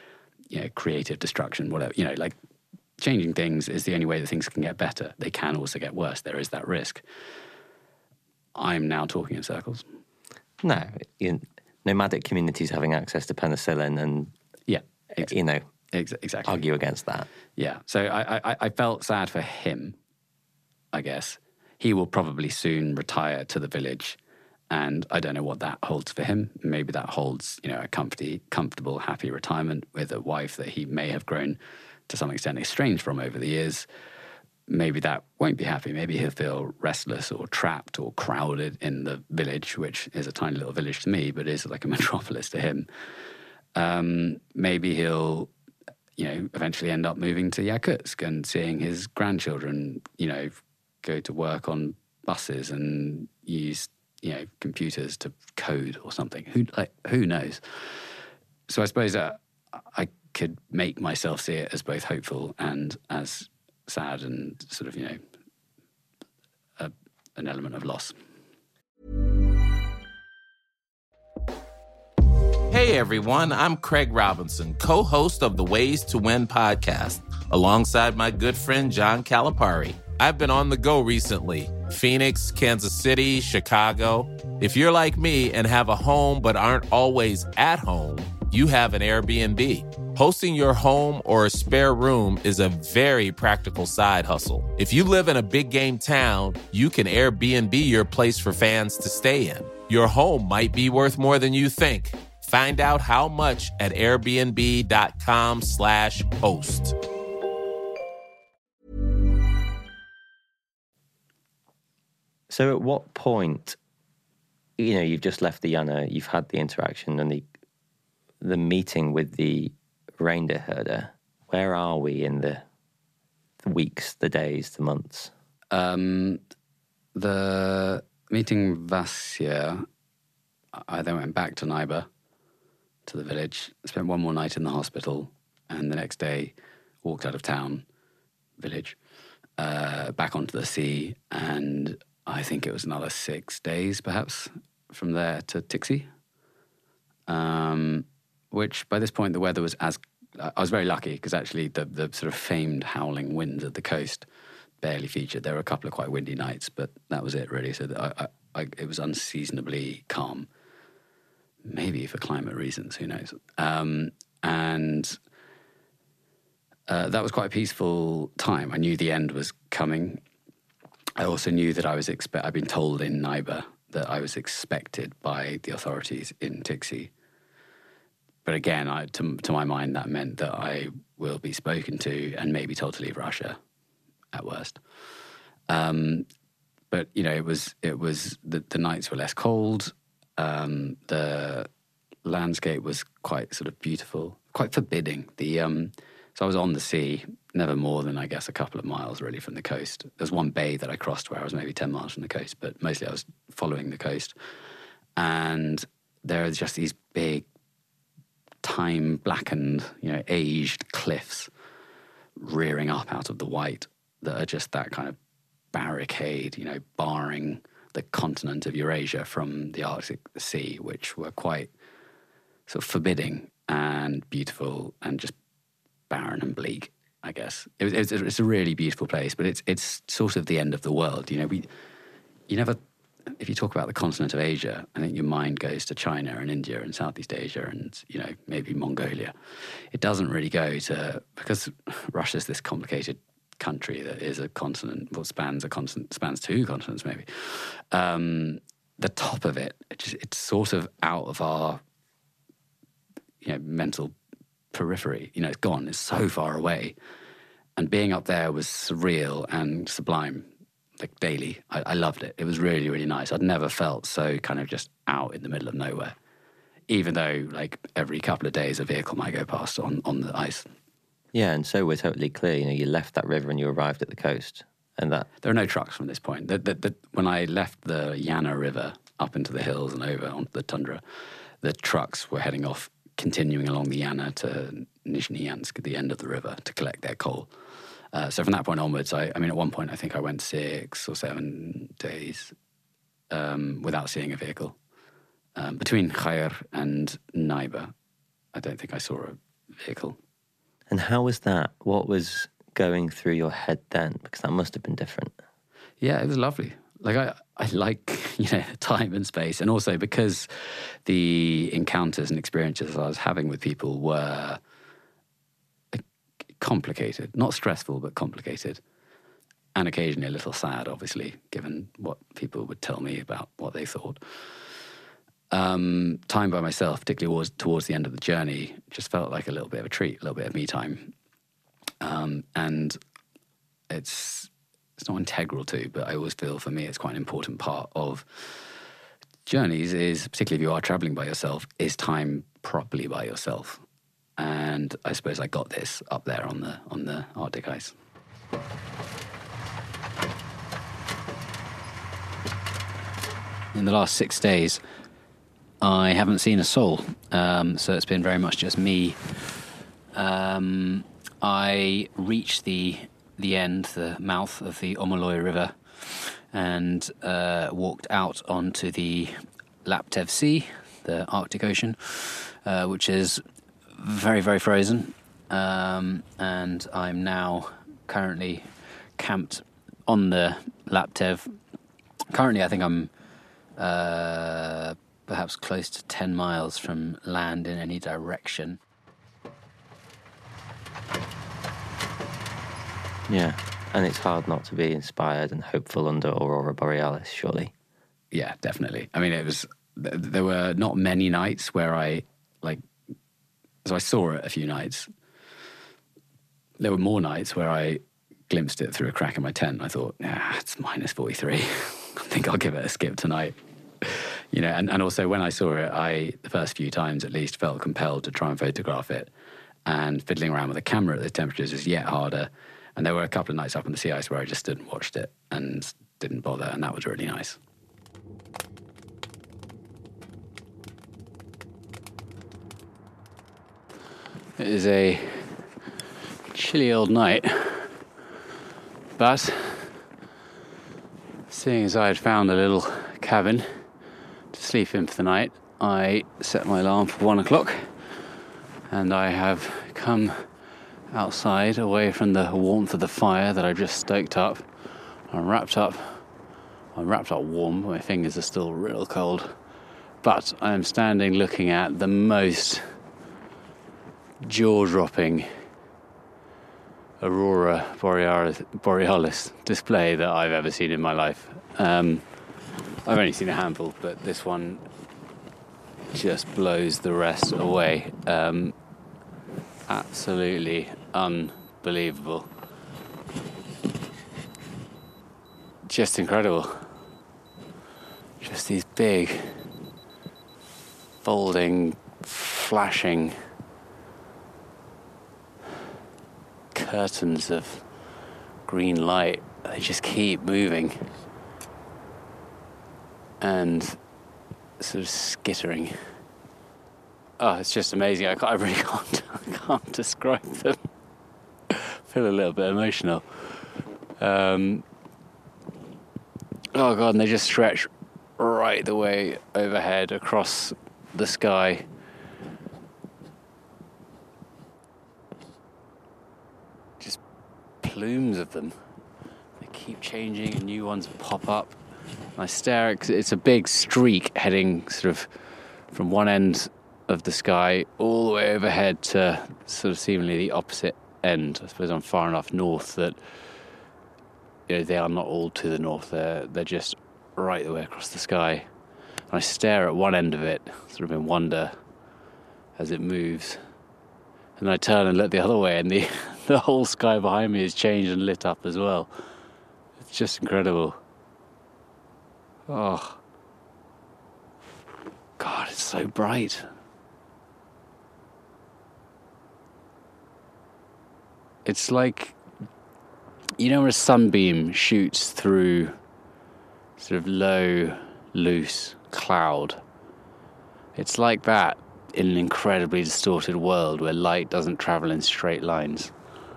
you know, creative destruction, whatever, you know, like changing things is the only way that things can get better. They can also get worse. There is that risk. I'm now talking in circles. No, you, nomadic communities having access to penicillin and, yeah, ex- you know, ex- exactly argue against that. Yeah. So I, I, I felt sad for him, I guess. He will probably soon retire to the village, and I don't know what that holds for him. Maybe that holds, you know, a comfy, comfortable, happy retirement with a wife that he may have grown to some extent estranged from over the years. Maybe that won't be happy. Maybe he'll feel restless or trapped or crowded in the village, which is a tiny little village to me, but is like a metropolis to him. Um, maybe he'll, you know, eventually end up moving to Yakutsk and seeing his grandchildren, you know, go to work on buses and use, you know, computers to code or something. Who like, who knows? So I suppose uh, I could make myself see it as both hopeful and as sad and sort of, you know, a, an element of loss. Hey everyone, I'm Craig Robinson, co-host of the Ways to Win podcast, alongside my good friend John Calipari. I've been on the go recently. Phoenix, Kansas City, Chicago. If you're like me and have a home but aren't always at home, you have an Airbnb. Hosting your home or a spare room is a very practical side hustle. If you live in a big game town, you can Airbnb your place for fans to stay in. Your home might be worth more than you think. Find out how much at airbnb.com slash host. So at what point, you know, you've just left the Yana, you've had the interaction and the the meeting with the reindeer herder. Where are we in the, the weeks, the days, the months? Um, the meeting Vasya, I then went back to Nyber, to the village, spent one more night in the hospital, and the next day walked out of town, village, uh, back onto the sea, and I think it was another six days, perhaps, from there to Tixi, um, which by this point the weather was as... I was very lucky because actually the, the sort of famed howling winds at the coast barely featured. There were a couple of quite windy nights, but that was it really. So I, I, I, it was unseasonably calm, maybe for climate reasons, who knows. Um, and uh, that was quite a peaceful time. I knew the end was coming. I also knew that I was expect. I'd been told in Nyber that I was expected by the authorities in Tixi. But again, I, to, to my mind, that meant that I will be spoken to and maybe told to leave Russia, at worst. Um, but you know, it was it was the, the nights were less cold. Um, the landscape was quite sort of beautiful, quite forbidding. The um, so I was on the sea, never more than I guess a couple of miles really from the coast. There's one bay that I crossed where I was maybe ten miles from the coast, but mostly I was following the coast. And there are just these big, time-blackened, you know, aged cliffs rearing up out of the white that are just that kind of barricade, you know, barring the continent of Eurasia from the Arctic Sea, which were quite sort of forbidding and beautiful and just barren and bleak, I guess. It was, it's, it's a really beautiful place, but it's it's sort of the end of the world. You know, we you never... If you talk about the continent of Asia, I think your mind goes to China and India and Southeast Asia and, you know, maybe Mongolia. It doesn't really go to, because Russia's this complicated country that is a continent, well, spans a continent, spans two continents maybe. Um, the top of it, it just, it's sort of out of our, you know, mental periphery. You know, it's gone, it's so far away. And being up there was surreal and sublime. Like daily. I, I loved it. It was really, really nice. I'd never felt so kind of just out in the middle of nowhere, even though like every couple of days a vehicle might go past on, on the ice. Yeah, and so we're totally clear. You know, you left that river and you arrived at the coast, and that there are no trucks from this point. The, the, the, when I left the Yana River up into the hills and over onto the tundra, the trucks were heading off, continuing along the Yana to Nizhny Yansk at the end of the river to collect their coal. Uh, so from that point onwards, I, I mean, at one point, I think I went six or seven days um, without seeing a vehicle. Um, between Khair and Nyber, I don't think I saw a vehicle. And how was that? What was going through your head then? Because that must have been different. Yeah, it was lovely. Like, I, I like, you know, time and space. And also because the encounters and experiences I was having with people were complicated. Not stressful, but complicated. And occasionally a little sad, obviously, given what people would tell me about what they thought. Um, time by myself, particularly towards, towards the end of the journey, just felt like a little bit of a treat, a little bit of me time. Um, and it's it's not integral to, but I always feel for me it's quite an important part of journeys is, particularly if you are travelling by yourself, is time properly by yourself. And I suppose I got this up there on the on the Arctic ice. In the last six days, I haven't seen a soul, um, so it's been very much just me. Um, I reached the the end, the mouth of the Omoloy River, and uh, walked out onto the Laptev Sea, the Arctic Ocean, uh, which is very, very frozen. Um, and I'm now currently camped on the Laptev. Currently, I think I'm uh, perhaps close to ten miles from land in any direction. Yeah, and it's hard not to be inspired and hopeful under Aurora Borealis, surely. Yeah, definitely. I mean, it was, th- there were not many nights where I, like, so I saw it a few nights. There were more nights where I glimpsed it through a crack in my tent. I thought, ah, it's minus forty-three. I think I'll give it a skip tonight. You know, and, and also when I saw it, I, the first few times at least, felt compelled to try and photograph it. And fiddling around with a camera at those temperatures was yet harder. And there were a couple of nights up on the sea ice where I just stood and watched it and didn't bother, and that was really nice. It is a chilly old night, but seeing as I had found a little cabin to sleep in for the night, I set my alarm for one o'clock, and I have come outside away from the warmth of the fire that I just stoked up. I'm wrapped up, I'm wrapped up warm, my fingers are still real cold, but I am standing looking at the most jaw-dropping Aurora Borealis, Borealis display that I've ever seen in my life. Um, I've only seen a handful, but this one just blows the rest away. Um, absolutely unbelievable. Just incredible. Just these big, folding, flashing curtains of green light. They just keep moving and sort of skittering. Oh, it's just amazing. I, can't, I really can't, I can't describe them. I feel a little bit emotional. Um, oh God, and they just stretch right the way overhead across the sky. Just plumes of them. They keep changing and new ones pop up. I stare at, it's a big streak heading sort of from one end of the sky all the way overhead to sort of seemingly the opposite end. I suppose I'm far enough north that, you know, they are not all to the north. They're, they're just right the way across the sky. And I stare at one end of it, sort of in wonder as it moves. And I turn and look the other way, and the, the whole sky behind me is changed and lit up as well. It's just incredible. Oh, God, it's so bright. It's like, you know, when a sunbeam shoots through sort of low, loose cloud. It's like that in an incredibly distorted world where light doesn't travel in straight lines.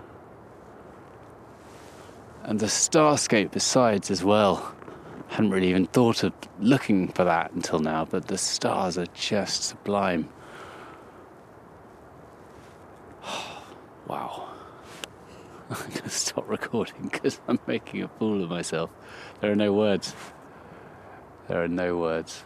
And the starscape besides as well. Hadn't really even thought of looking for that until now, but the stars are just sublime. Wow. I'm going to stop recording because I'm making a fool of myself. There are no words. There are no words.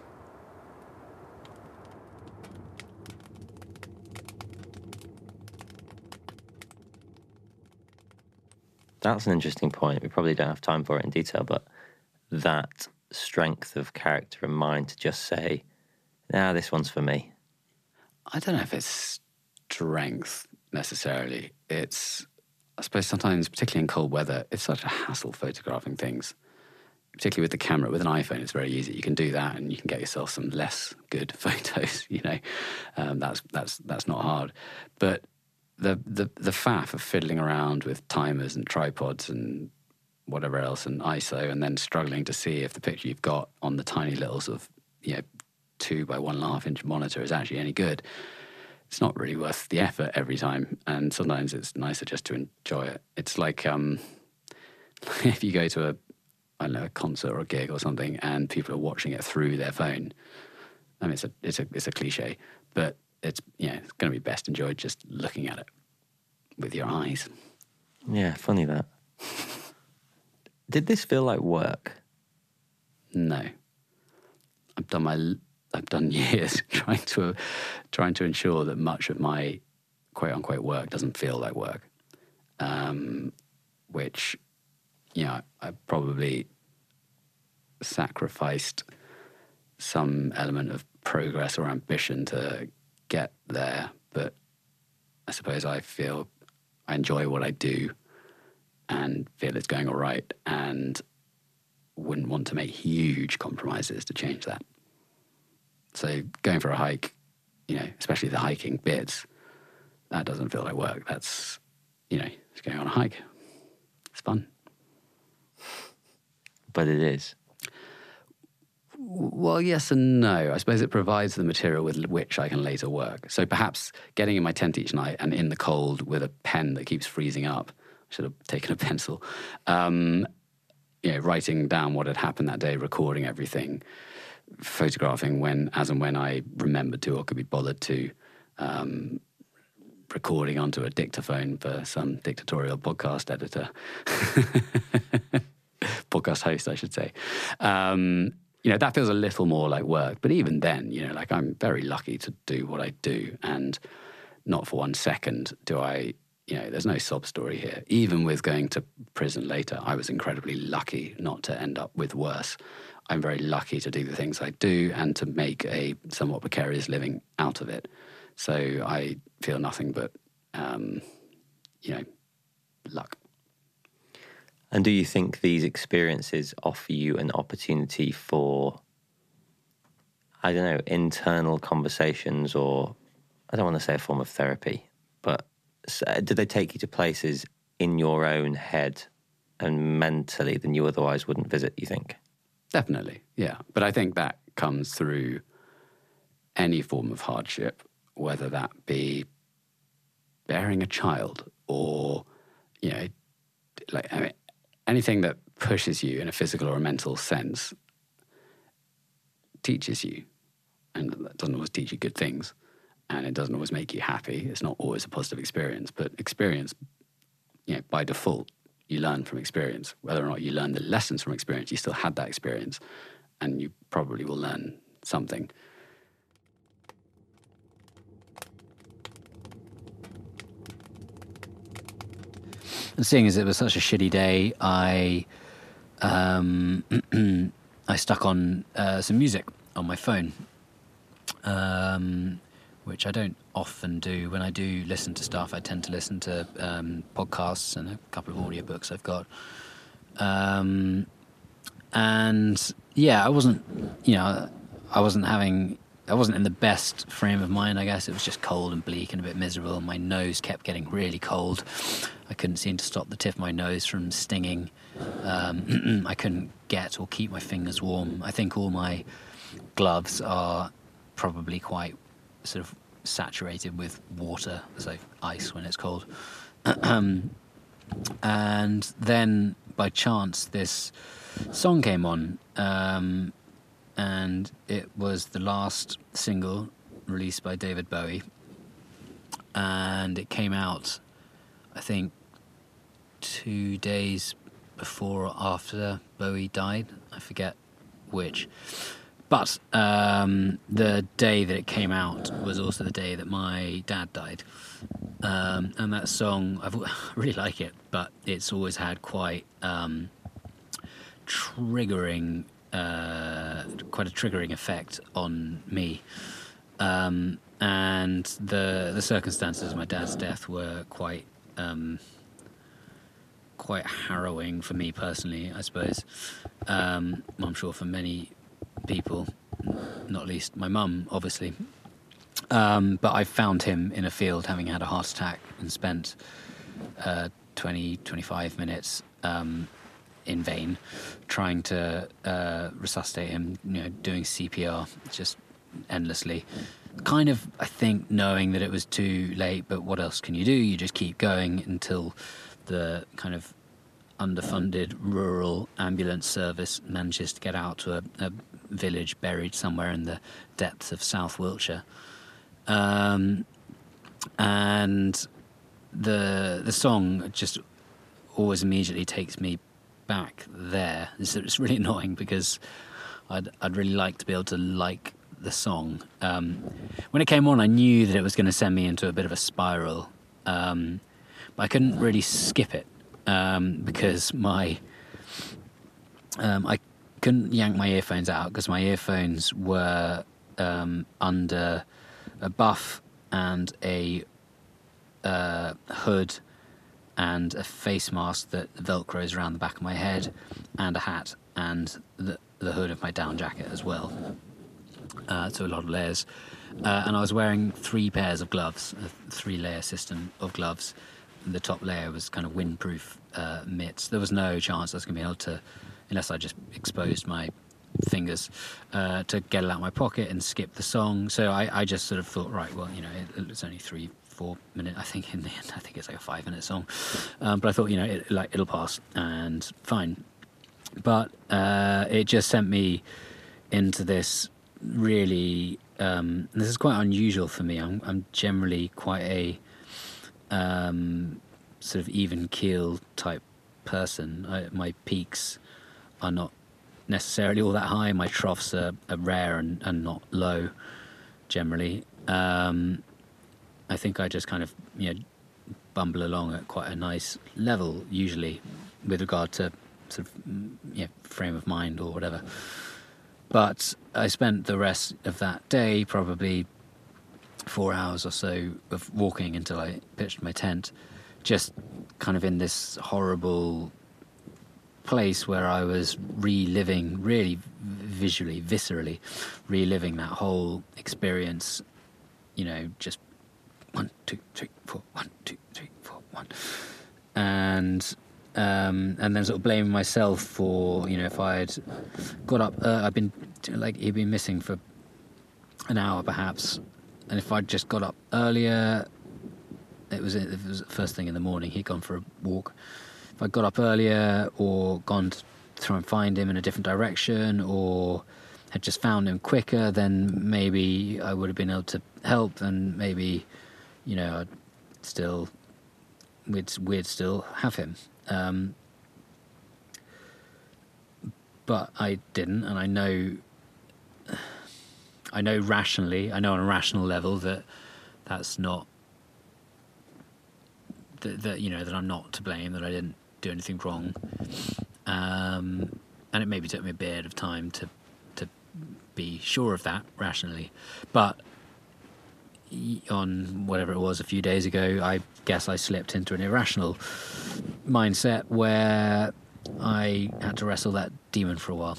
That's an interesting point. We probably don't have time for it in detail, but that strength of character and mind to just say, nah, this one's for me. I don't know if it's strength necessarily. It's, I suppose sometimes, particularly in cold weather, it's such a hassle photographing things. Particularly with the camera, with an iPhone, it's very easy. You can do that, and you can get yourself some less good photos. You know, um, that's that's that's not hard. But the the the faff of fiddling around with timers and tripods and whatever else and I S O, and then struggling to see if the picture you've got on the tiny little sort of, you know, two by one and a half inch monitor is actually any good. It's not really worth the effort every time, and sometimes it's nicer just to enjoy it. It's like um, if you go to a I don't know, a concert or a gig or something, and people are watching it through their phone. I mean, it's a it's a it's a cliche, but it's yeah, it's going to be best enjoyed just looking at it with your eyes. Yeah, funny that. Did this feel like work? No, I've done my I've done years trying to trying to ensure that much of my quote unquote work doesn't feel like work, um, which. You know, I probably sacrificed some element of progress or ambition to get there, but I suppose I feel I enjoy what I do and feel it's going all right and wouldn't want to make huge compromises to change that. So going for a hike, you know, especially the hiking bits, that doesn't feel like work. That's, you know, it's going on a hike. It's fun. But it is. Well, yes and no. I suppose it provides the material with which I can later work. So perhaps getting in my tent each night and in the cold with a pen that keeps freezing up, I should have taken a pencil, um, you know, writing down what had happened that day, recording everything, photographing when, as and when I remembered to or could be bothered to, um, recording onto a dictaphone for some dictatorial podcast editor. Podcast host, I should say. Um, you know, that feels a little more like work. But even then, you know, like I'm very lucky to do what I do. And not for one second do I, you know, there's no sob story here. Even with going to prison later, I was incredibly lucky not to end up with worse. I'm very lucky to do the things I do and to make a somewhat precarious living out of it. So I feel nothing but, um, you know, luck. And do you think these experiences offer you an opportunity for, I don't know, internal conversations, or I don't want to say a form of therapy, but do they take you to places in your own head and mentally than you otherwise wouldn't visit, you think? Definitely, yeah. But I think that comes through any form of hardship, whether that be bearing a child or, you know, like, I mean, anything that pushes you in a physical or a mental sense teaches you. And that doesn't always teach you good things. And it doesn't always make you happy. It's not always a positive experience. But experience, you know, by default, you learn from experience. Whether or not you learn the lessons from experience, you still had that experience. And you probably will learn something. And seeing as it was such a shitty day, I um, I stuck on uh, some music on my phone, um, which I don't often do. When I do listen to stuff, I tend to listen to um, podcasts and a couple of audiobooks I've got. Um, and yeah, I wasn't, you know, I wasn't having... I wasn't in the best frame of mind, I guess. It was just cold and bleak and a bit miserable. My nose kept getting really cold. I couldn't seem to stop the tip of my nose from stinging. Um, I couldn't get or keep my fingers warm. I think all my gloves are probably quite sort of saturated with water, so ice when it's cold. And then, by chance, this song came on. Um, and it was the last single released by David Bowie, and it came out I think, two days before or after Bowie died. I forget which. But um, the day that it came out was also the day that my dad died. Um, and that song, I've, I really like it, but it's always had quite um, triggering, uh, quite a triggering effect on me. Um, and the the circumstances of my dad's death were quite um, quite harrowing for me personally, I suppose. Um, I'm sure for many people, not least my mum, obviously. Um, but I found him in a field having had a heart attack and spent uh, twenty, twenty-five minutes um, in vain trying to uh, resuscitate him, you know, doing C P R just endlessly. Kind of, I think, knowing that it was too late, but what else can you do? You just keep going until the kind of underfunded rural ambulance service manages to get out to a, a village buried somewhere in the depths of South Wiltshire. Um, and the the song just always immediately takes me back there. It's, it's really annoying because I'd I'd really like to be able to like the song. Um, when it came on, I knew that it was going to send me into a bit of a spiral, um, but I couldn't really skip it um, because my um, I couldn't yank my earphones out because my earphones were um, under a buff and a uh, hood and a face mask that velcros around the back of my head, and a hat and the, the hood of my down jacket as well. Uh, so a lot of layers. Uh, and I was wearing three pairs of gloves, a three-layer system of gloves. The top layer was kind of windproof uh, mitts. There was no chance I was going to be able to, unless I just exposed my fingers, uh, to get it out of my pocket and skip the song. So I, I just sort of thought, right, well, you know, it, it's only three, four minutes. I think in the end, I think it's like a five-minute song. Um, but I thought, you know, it, like it'll pass and fine. But uh, it just sent me into this really. Um, this is quite unusual for me. I'm, I'm generally quite a um, sort of even keel type person. I, my peaks are not necessarily all that high. My troughs are, are rare and, and not low generally. Um, I think I just kind of, you know, bumble along at quite a nice level usually with regard to sort of, you know, frame of mind or whatever. But I spent the rest of that day, probably four hours or so of walking until I pitched my tent, just kind of in this horrible place where I was reliving, really visually, viscerally, reliving that whole experience, you know, just one, two, three, four, one, two, three, four, one. And um, and then sort of blaming myself for, you know, if I had got up, uh, I've been, like, he'd been missing for an hour perhaps, and if I'd just got up earlier, it was, it was the first thing in the morning, he'd gone for a walk. If I got up earlier or gone to try and find him in a different direction or had just found him quicker, then maybe I would have been able to help, and maybe, you know, I'd still, we'd, we'd still have him. Um, but I didn't, and I know, I know rationally, I know on a rational level that that's not, that, that you know, that I'm not to blame, that I didn't do anything wrong. Um, and it maybe took me a bit of time to to be sure of that rationally. But on whatever it was a few days ago, I guess I slipped into an irrational mindset where I had to wrestle that demon for a while.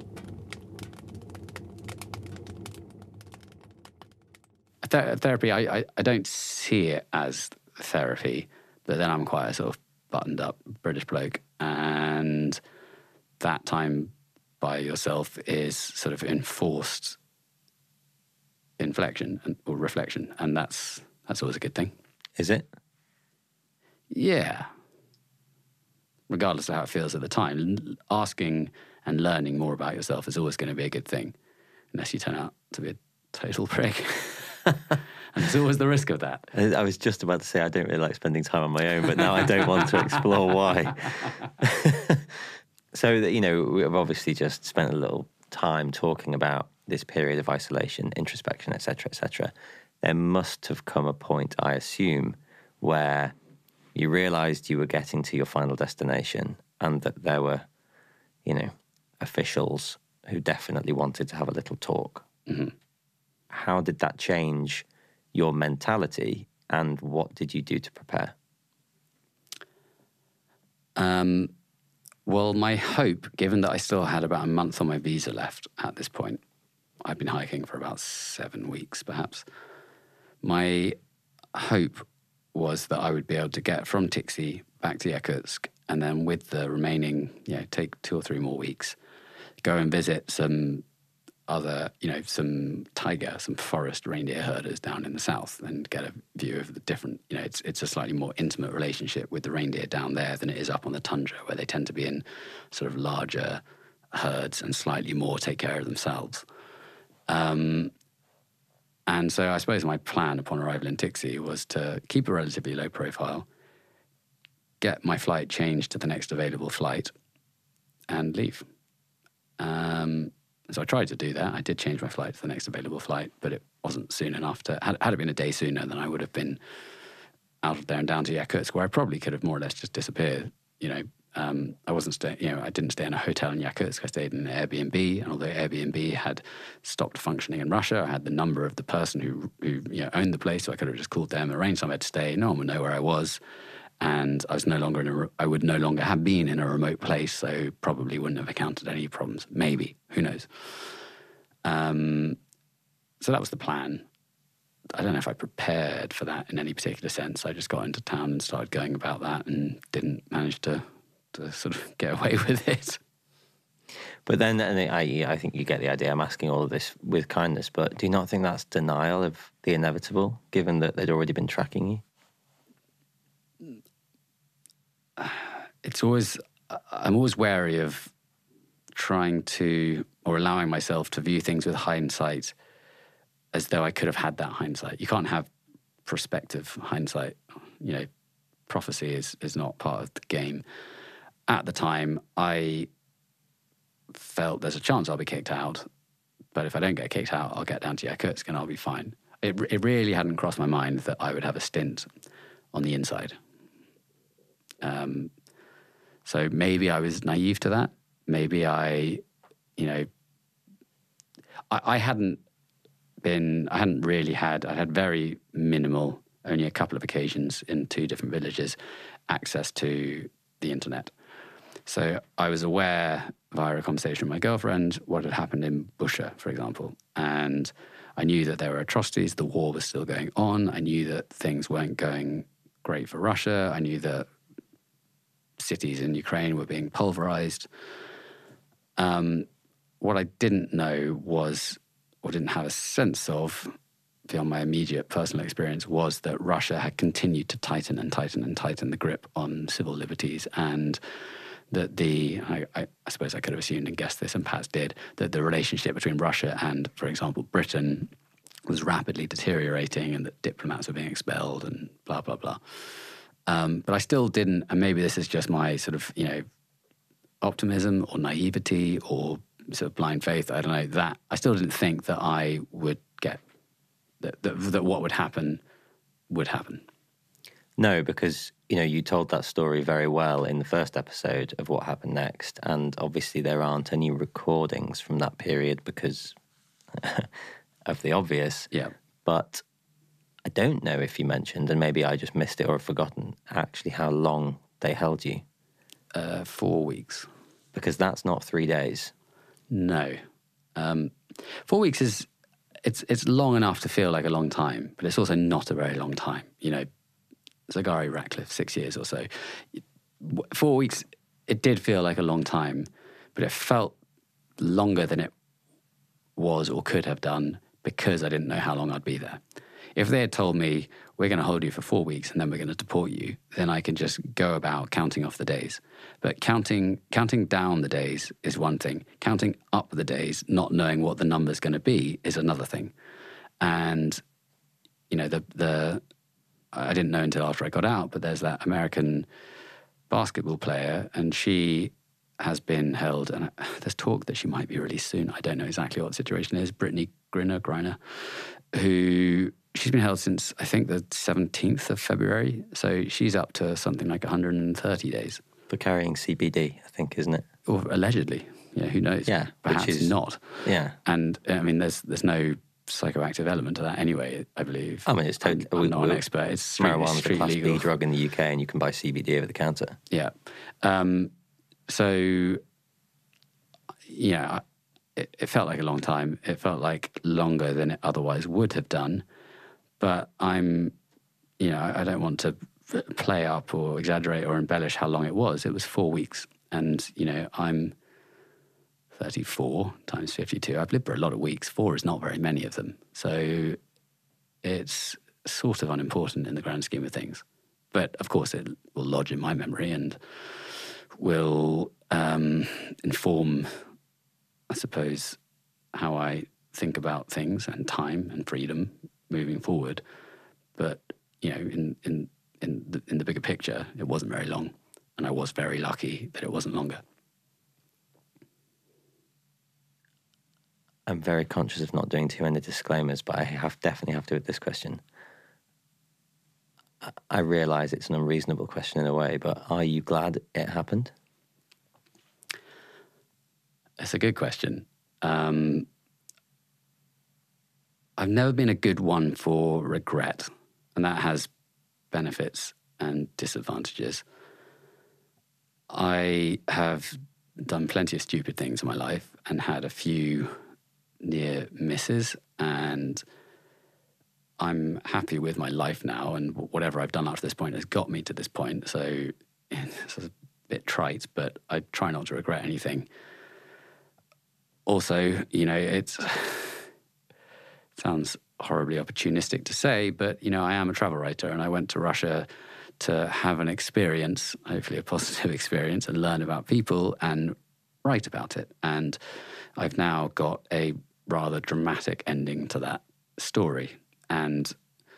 Th- therapy, I, I, I don't see it as therapy, but then I'm quite a sort of buttoned up British bloke, and that time by yourself is sort of enforced inflection and, or reflection, and that's that's always a good thing. Is it? Yeah. Regardless of how it feels at the time, asking and learning more about yourself is always going to be a good thing, unless you turn out to be a total prick. And there's always the risk of that. I was just about to say I don't really like spending time on my own, but now I don't want to explore why. So, you know, we've obviously just spent a little time talking about this period of isolation, introspection, et cetera, et cetera. There must have come a point, I assume, where you realised you were getting to your final destination and that there were, you know, officials who definitely wanted to have a little talk. Mm-hmm. How did that change your mentality, and what did you do to prepare? Um, well, my hope, given that I still had about a month on my visa left at this point, I've been hiking for about seven weeks, perhaps. My hope was that I would be able to get from Tiksi back to Yakutsk, and then with the remaining, you know, take two or three more weeks, go and visit some other, you know, some tiger, some forest reindeer herders down in the south and get a view of the different, you know, it's it's a slightly more intimate relationship with the reindeer down there than it is up on the tundra, where they tend to be in sort of larger herds and slightly more take care of themselves. Um, and so I suppose my plan upon arrival in Tiksi was to keep a relatively low profile, get my flight changed to the next available flight, and leave. Um, so I tried to do that. I did change my flight to the next available flight, but it wasn't soon enough to... Had, had it been a day sooner, then I would have been out of there and down to Yakutsk, where I probably could have more or less just disappeared. You know, um, I wasn't staying... You know, I didn't stay in a hotel in Yakutsk. I stayed in an Airbnb, and although Airbnb had stopped functioning in Russia, I had the number of the person who, who you know, owned the place, so I could have just called them, arranged somewhere to stay. No one would know where I was. And I was no longer in a, I would no longer have been in a remote place, so probably wouldn't have encountered any problems. Maybe, who knows? Um, so that was the plan. I don't know if I prepared for that in any particular sense. I just got into town and started going about that, and didn't manage to to sort of get away with it. But then, and I, I think you get the idea. I'm asking all of this with kindness, but do you not think that's denial of the inevitable, given that they'd already been tracking you? It's always, I'm always wary of trying to, or allowing myself to view things with hindsight as though I could have had that hindsight. You can't have prospective hindsight. You know, prophecy is, is not part of the game. At the time, I felt there's a chance I'll be kicked out, but if I don't get kicked out, I'll get down to Yakutsk and I'll be fine. It, it really hadn't crossed my mind that I would have a stint on the inside. Um, so maybe I was naive to that. Maybe I, you know, I, I hadn't been, I hadn't really had, I had very minimal, only a couple of occasions in two different villages, access to the internet. So I was aware via a conversation with my girlfriend what had happened in Bushehr, for example. And I knew that there were atrocities, the war was still going on. I knew that things weren't going great for Russia. I knew that cities in Ukraine were being pulverized. Um, what I didn't know was, or didn't have a sense of, beyond my immediate personal experience, was that Russia had continued to tighten and tighten and tighten the grip on civil liberties, and that the, I, I, I suppose I could have assumed and guessed this, and perhaps did, that the relationship between Russia and, for example, Britain was rapidly deteriorating, and that diplomats were being expelled and blah, blah, blah. Um, but I still didn't, and maybe this is just my sort of, you know, optimism or naivety or sort of blind faith, I don't know, that I still didn't think that I would get, that, that, that what would happen would happen. No, because, you know, you told that story very well in the first episode of what happened next, and obviously there aren't any recordings from that period because of the obvious. Yeah. But I don't know if you mentioned, and maybe I just missed it or have forgotten, actually how long they held you. Uh, four weeks. Because that's not three days. No. Um, four weeks is, it's it's long enough to feel like a long time, but it's also not a very long time. You know, Zaghari Ratcliffe, six years or so. Four weeks, it did feel like a long time, but it felt longer than it was or could have done because I didn't know how long I'd be there. If they had told me, we're going to hold you for four weeks and then we're going to deport you, then I can just go about counting off the days. But counting counting down the days is one thing. Counting up the days, not knowing what the number's going to be, is another thing. And you know, the the I didn't know until after I got out, but there's that American basketball player, and she has been held, and there's talk that she might be released soon. I don't know exactly what the situation is. Brittany Griner, Griner, who she's been held since, I think, the seventeenth of February. So she's up to something like one hundred thirty days. For carrying C B D, I think, isn't it? Or allegedly. Yeah, who knows? Yeah. Perhaps which is, not. Yeah. And, I mean, there's there's no psychoactive element to that anyway, I believe. I mean, it's totally... I'm, I'm not an expert. It's street, marijuana's street a Class legal. B drug in the U K, and you can buy C B D over the counter. Yeah. Um, so, yeah, it, it felt like a long time. It felt like longer than it otherwise would have done. But I'm, you know, I don't want to play up or exaggerate or embellish how long it was. It was four weeks. And, you know, I'm thirty-four times fifty-two. I've lived for a lot of weeks. Four is not very many of them. So it's sort of unimportant in the grand scheme of things. But, of course, it will lodge in my memory and will um, inform, I suppose, how I think about things and time and freedom moving forward. But, you know, in in in the, in the bigger picture, it wasn't very long, and I was very lucky that it wasn't longer. I'm very conscious of not doing too many disclaimers, but I have definitely have to with this question. I realise it's an unreasonable question in a way, but are you glad it happened? It's a good question. Um, I've never been a good one for regret, and that has benefits and disadvantages. I have done plenty of stupid things in my life and had a few near misses, and I'm happy with my life now, and whatever I've done up to this point has got me to this point. So it's a bit trite, but I try not to regret anything. Also, you know, it's, it sounds horribly opportunistic to say, but, you know, I am a travel writer, and I went to Russia to have an experience, hopefully a positive experience, and learn about people and write about it. And I've now got a rather dramatic ending to that story. And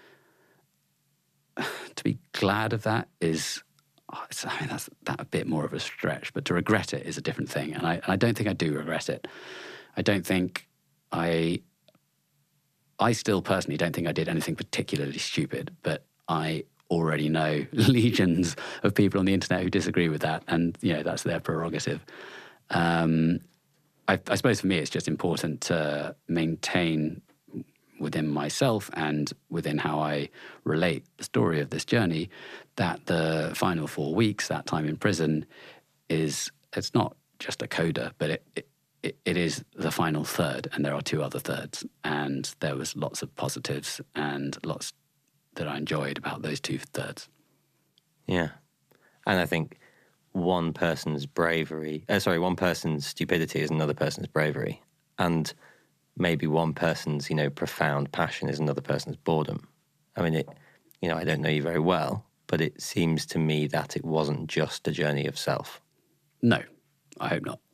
to be glad of that is, oh, it's, I mean, that's that a bit more of a stretch, but to regret it is a different thing. And I, and I don't think I do regret it. I don't think I, I still personally don't think I did anything particularly stupid, but I already know legions of people on the internet who disagree with that. And, you know, that's their prerogative. Um, I, I suppose for me, it's just important to maintain within myself and within how I relate the story of this journey, that the final four weeks, that time in prison, is, it's not just a coda, but it, it, it, it is the final third, and there are two other thirds. And there was lots of positives and lots that I enjoyed about those two thirds. Yeah. And I think one person's bravery, uh, sorry, one person's stupidity is another person's bravery. And maybe one person's, you know, profound passion is another person's boredom. I mean, it, you know, I don't know you very well, but it seems to me that it wasn't just a journey of self. No, I hope not.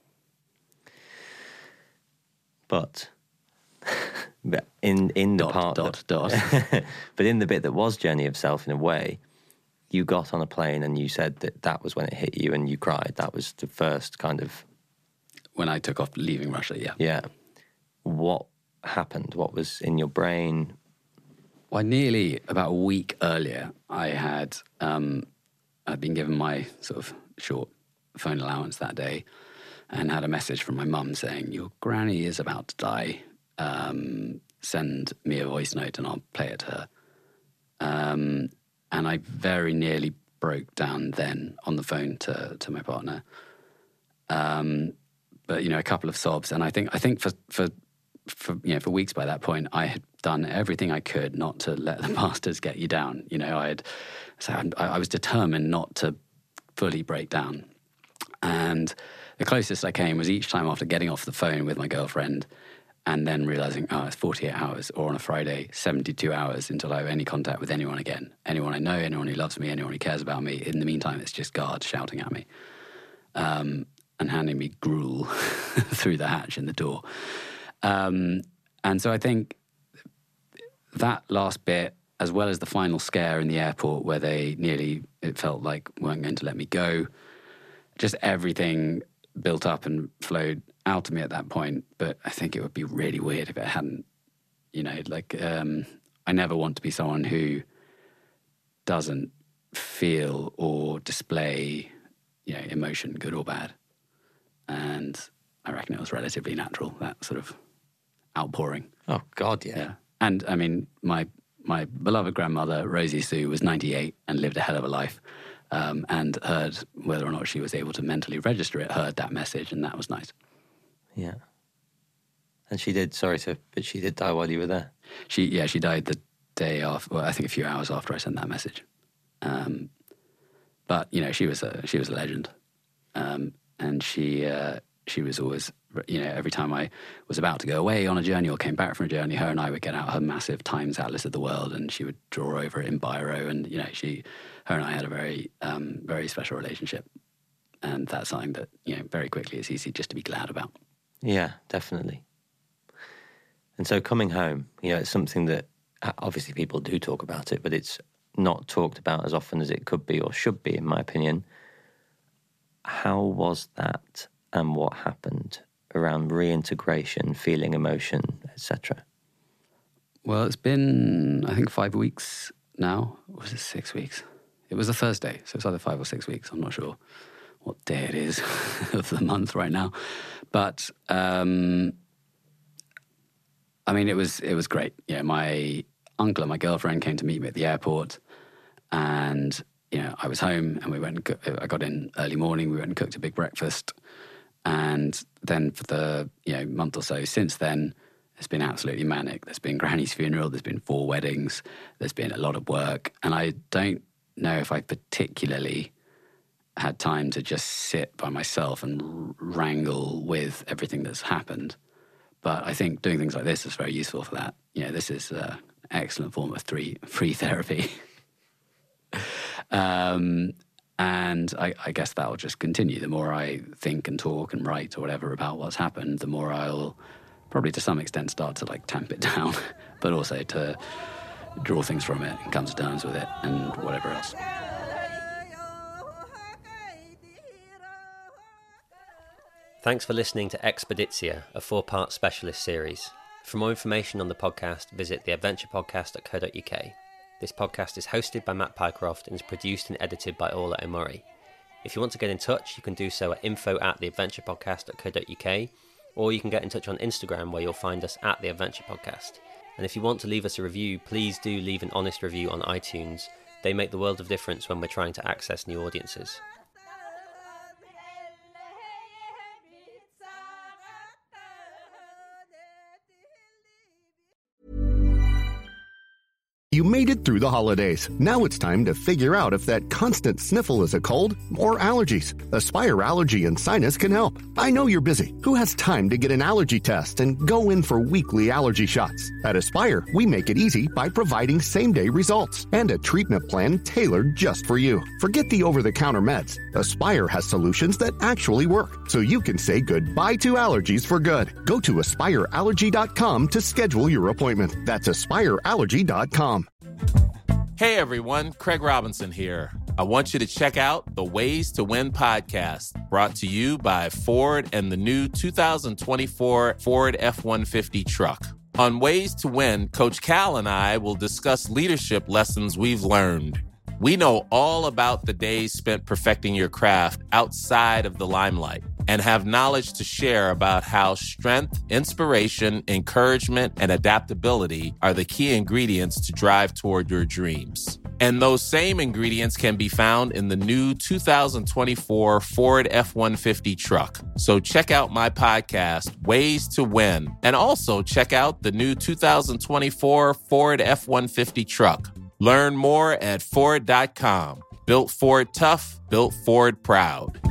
But in in the dot, part dot, that, dot. But in the bit that was journey of self, in a way, you got on a plane and you said that that was when it hit you and you cried. That was the first kind of... When I took off leaving Russia, yeah. Yeah. What happened? What was in your brain? Well, nearly about a week earlier, I had um, I'd been given my sort of short phone allowance that day, and had a message from my mum saying, "Your granny is about to die. Um, send me a voice note and I'll play it to her." Um, and I very nearly broke down then on the phone to to my partner. Um, but you know, a couple of sobs, and I think I think for for for you know for weeks by that point, I had done everything I could not to let the bastards get you down. You know, I had so I, I was determined not to fully break down, and the closest I came was each time after getting off the phone with my girlfriend, and then realizing, oh, it's forty-eight hours, or on a Friday, seventy-two hours until I have any contact with anyone again. Anyone I know, anyone who loves me, anyone who cares about me. In the meantime, it's just guards shouting at me um, and handing me gruel through the hatch in the door. Um, and so I think that last bit, as well as the final scare in the airport where they nearly, it felt like, weren't going to let me go, just everything built up and flowed out of me at that point. But I think it would be really weird if it hadn't, you know, like, um, I never want to be someone who doesn't feel or display, you know, emotion, good or bad. And I reckon it was relatively natural, that sort of outpouring. Oh, God, yeah. Yeah. And, I mean, my my beloved grandmother, Rosie Sue, was ninety-eight and lived a hell of a life, um, and heard, whether or not she was able to mentally register it, heard that message, and that was nice. Yeah. And she did, sorry to, but she did die while you were there. She, yeah, she died the day after, well, I think a few hours after I sent that message. Um, but, you know, she was a, she was a legend. Um, and she, uh, she was always, you know, every time I was about to go away on a journey or came back from a journey, her and I would get out her massive Times Atlas of the World, and she would draw over it in biro. And, you know, she, her and I had a very, um, very special relationship. And that's something that, you know, very quickly is easy just to be glad about. Yeah, definitely. And so coming home, you know, it's something that obviously people do talk about it, but it's not talked about as often as it could be or should be, in my opinion. How was that, and what happened around reintegration, feeling emotion, et cetera? Well, it's been, I think, five weeks now. Or was it six weeks? It was a Thursday, so it's either five or six weeks. I'm not sure what day it is of the month right now. But, um, I mean, it was it was great. Yeah, my uncle and my girlfriend came to meet me at the airport, and, you know, I was home, and we went and co- I got in early morning, we went and cooked a big breakfast. And then for the, you know, month or so since then, it's been absolutely manic. There's been Granny's funeral, there's been four weddings, there's been a lot of work. And I don't know if I particularly had time to just sit by myself and wrangle with everything that's happened. But I think doing things like this is very useful for that. You know, this is an excellent form of free, free therapy. um, and I, I guess that will just continue. The more I think and talk and write or whatever about what's happened, the more I'll probably to some extent start to like tamp it down, but also to draw things from it and come to terms with it and whatever else. Thanks for listening to Expeditia, a four-part specialist series. For more information on the podcast, visit the adventure podcast dot co dot uk. This podcast is hosted by Matt Pycroft and is produced and edited by Orla Omori. If you want to get in touch, you can do so at info at the adventure podcast dot co dot uk, or you can get in touch on Instagram, where you'll find us at The Adventure Podcast. And if you want to leave us a review, please do leave an honest review on iTunes. They make the world of difference when we're trying to access new audiences. You made it through the holidays. Now it's time to figure out if that constant sniffle is a cold or allergies. Aspire Allergy and Sinus can help. I know you're busy. Who has time to get an allergy test and go in for weekly allergy shots? At Aspire, we make it easy by providing same-day results and a treatment plan tailored just for you. Forget the over-the-counter meds. Aspire has solutions that actually work, so you can say goodbye to allergies for good. Go to aspire allergy dot com to schedule your appointment. That's aspire allergy dot com. Hey everyone, Craig Robinson here. I want you to check out the Ways to Win podcast, brought to you by Ford and the new two thousand twenty-four Ford F one fifty truck. On Ways to Win, Coach Cal and I will discuss leadership lessons we've learned. We know all about the days spent perfecting your craft outside of the limelight and have knowledge to share about how strength, inspiration, encouragement, and adaptability are the key ingredients to drive toward your dreams. And those same ingredients can be found in the new two thousand twenty-four Ford F one fifty truck. So check out my podcast, Ways to Win, and also check out the new two thousand twenty-four Ford F one fifty truck. Learn more at Ford dot com. Built Ford tough, built Ford proud.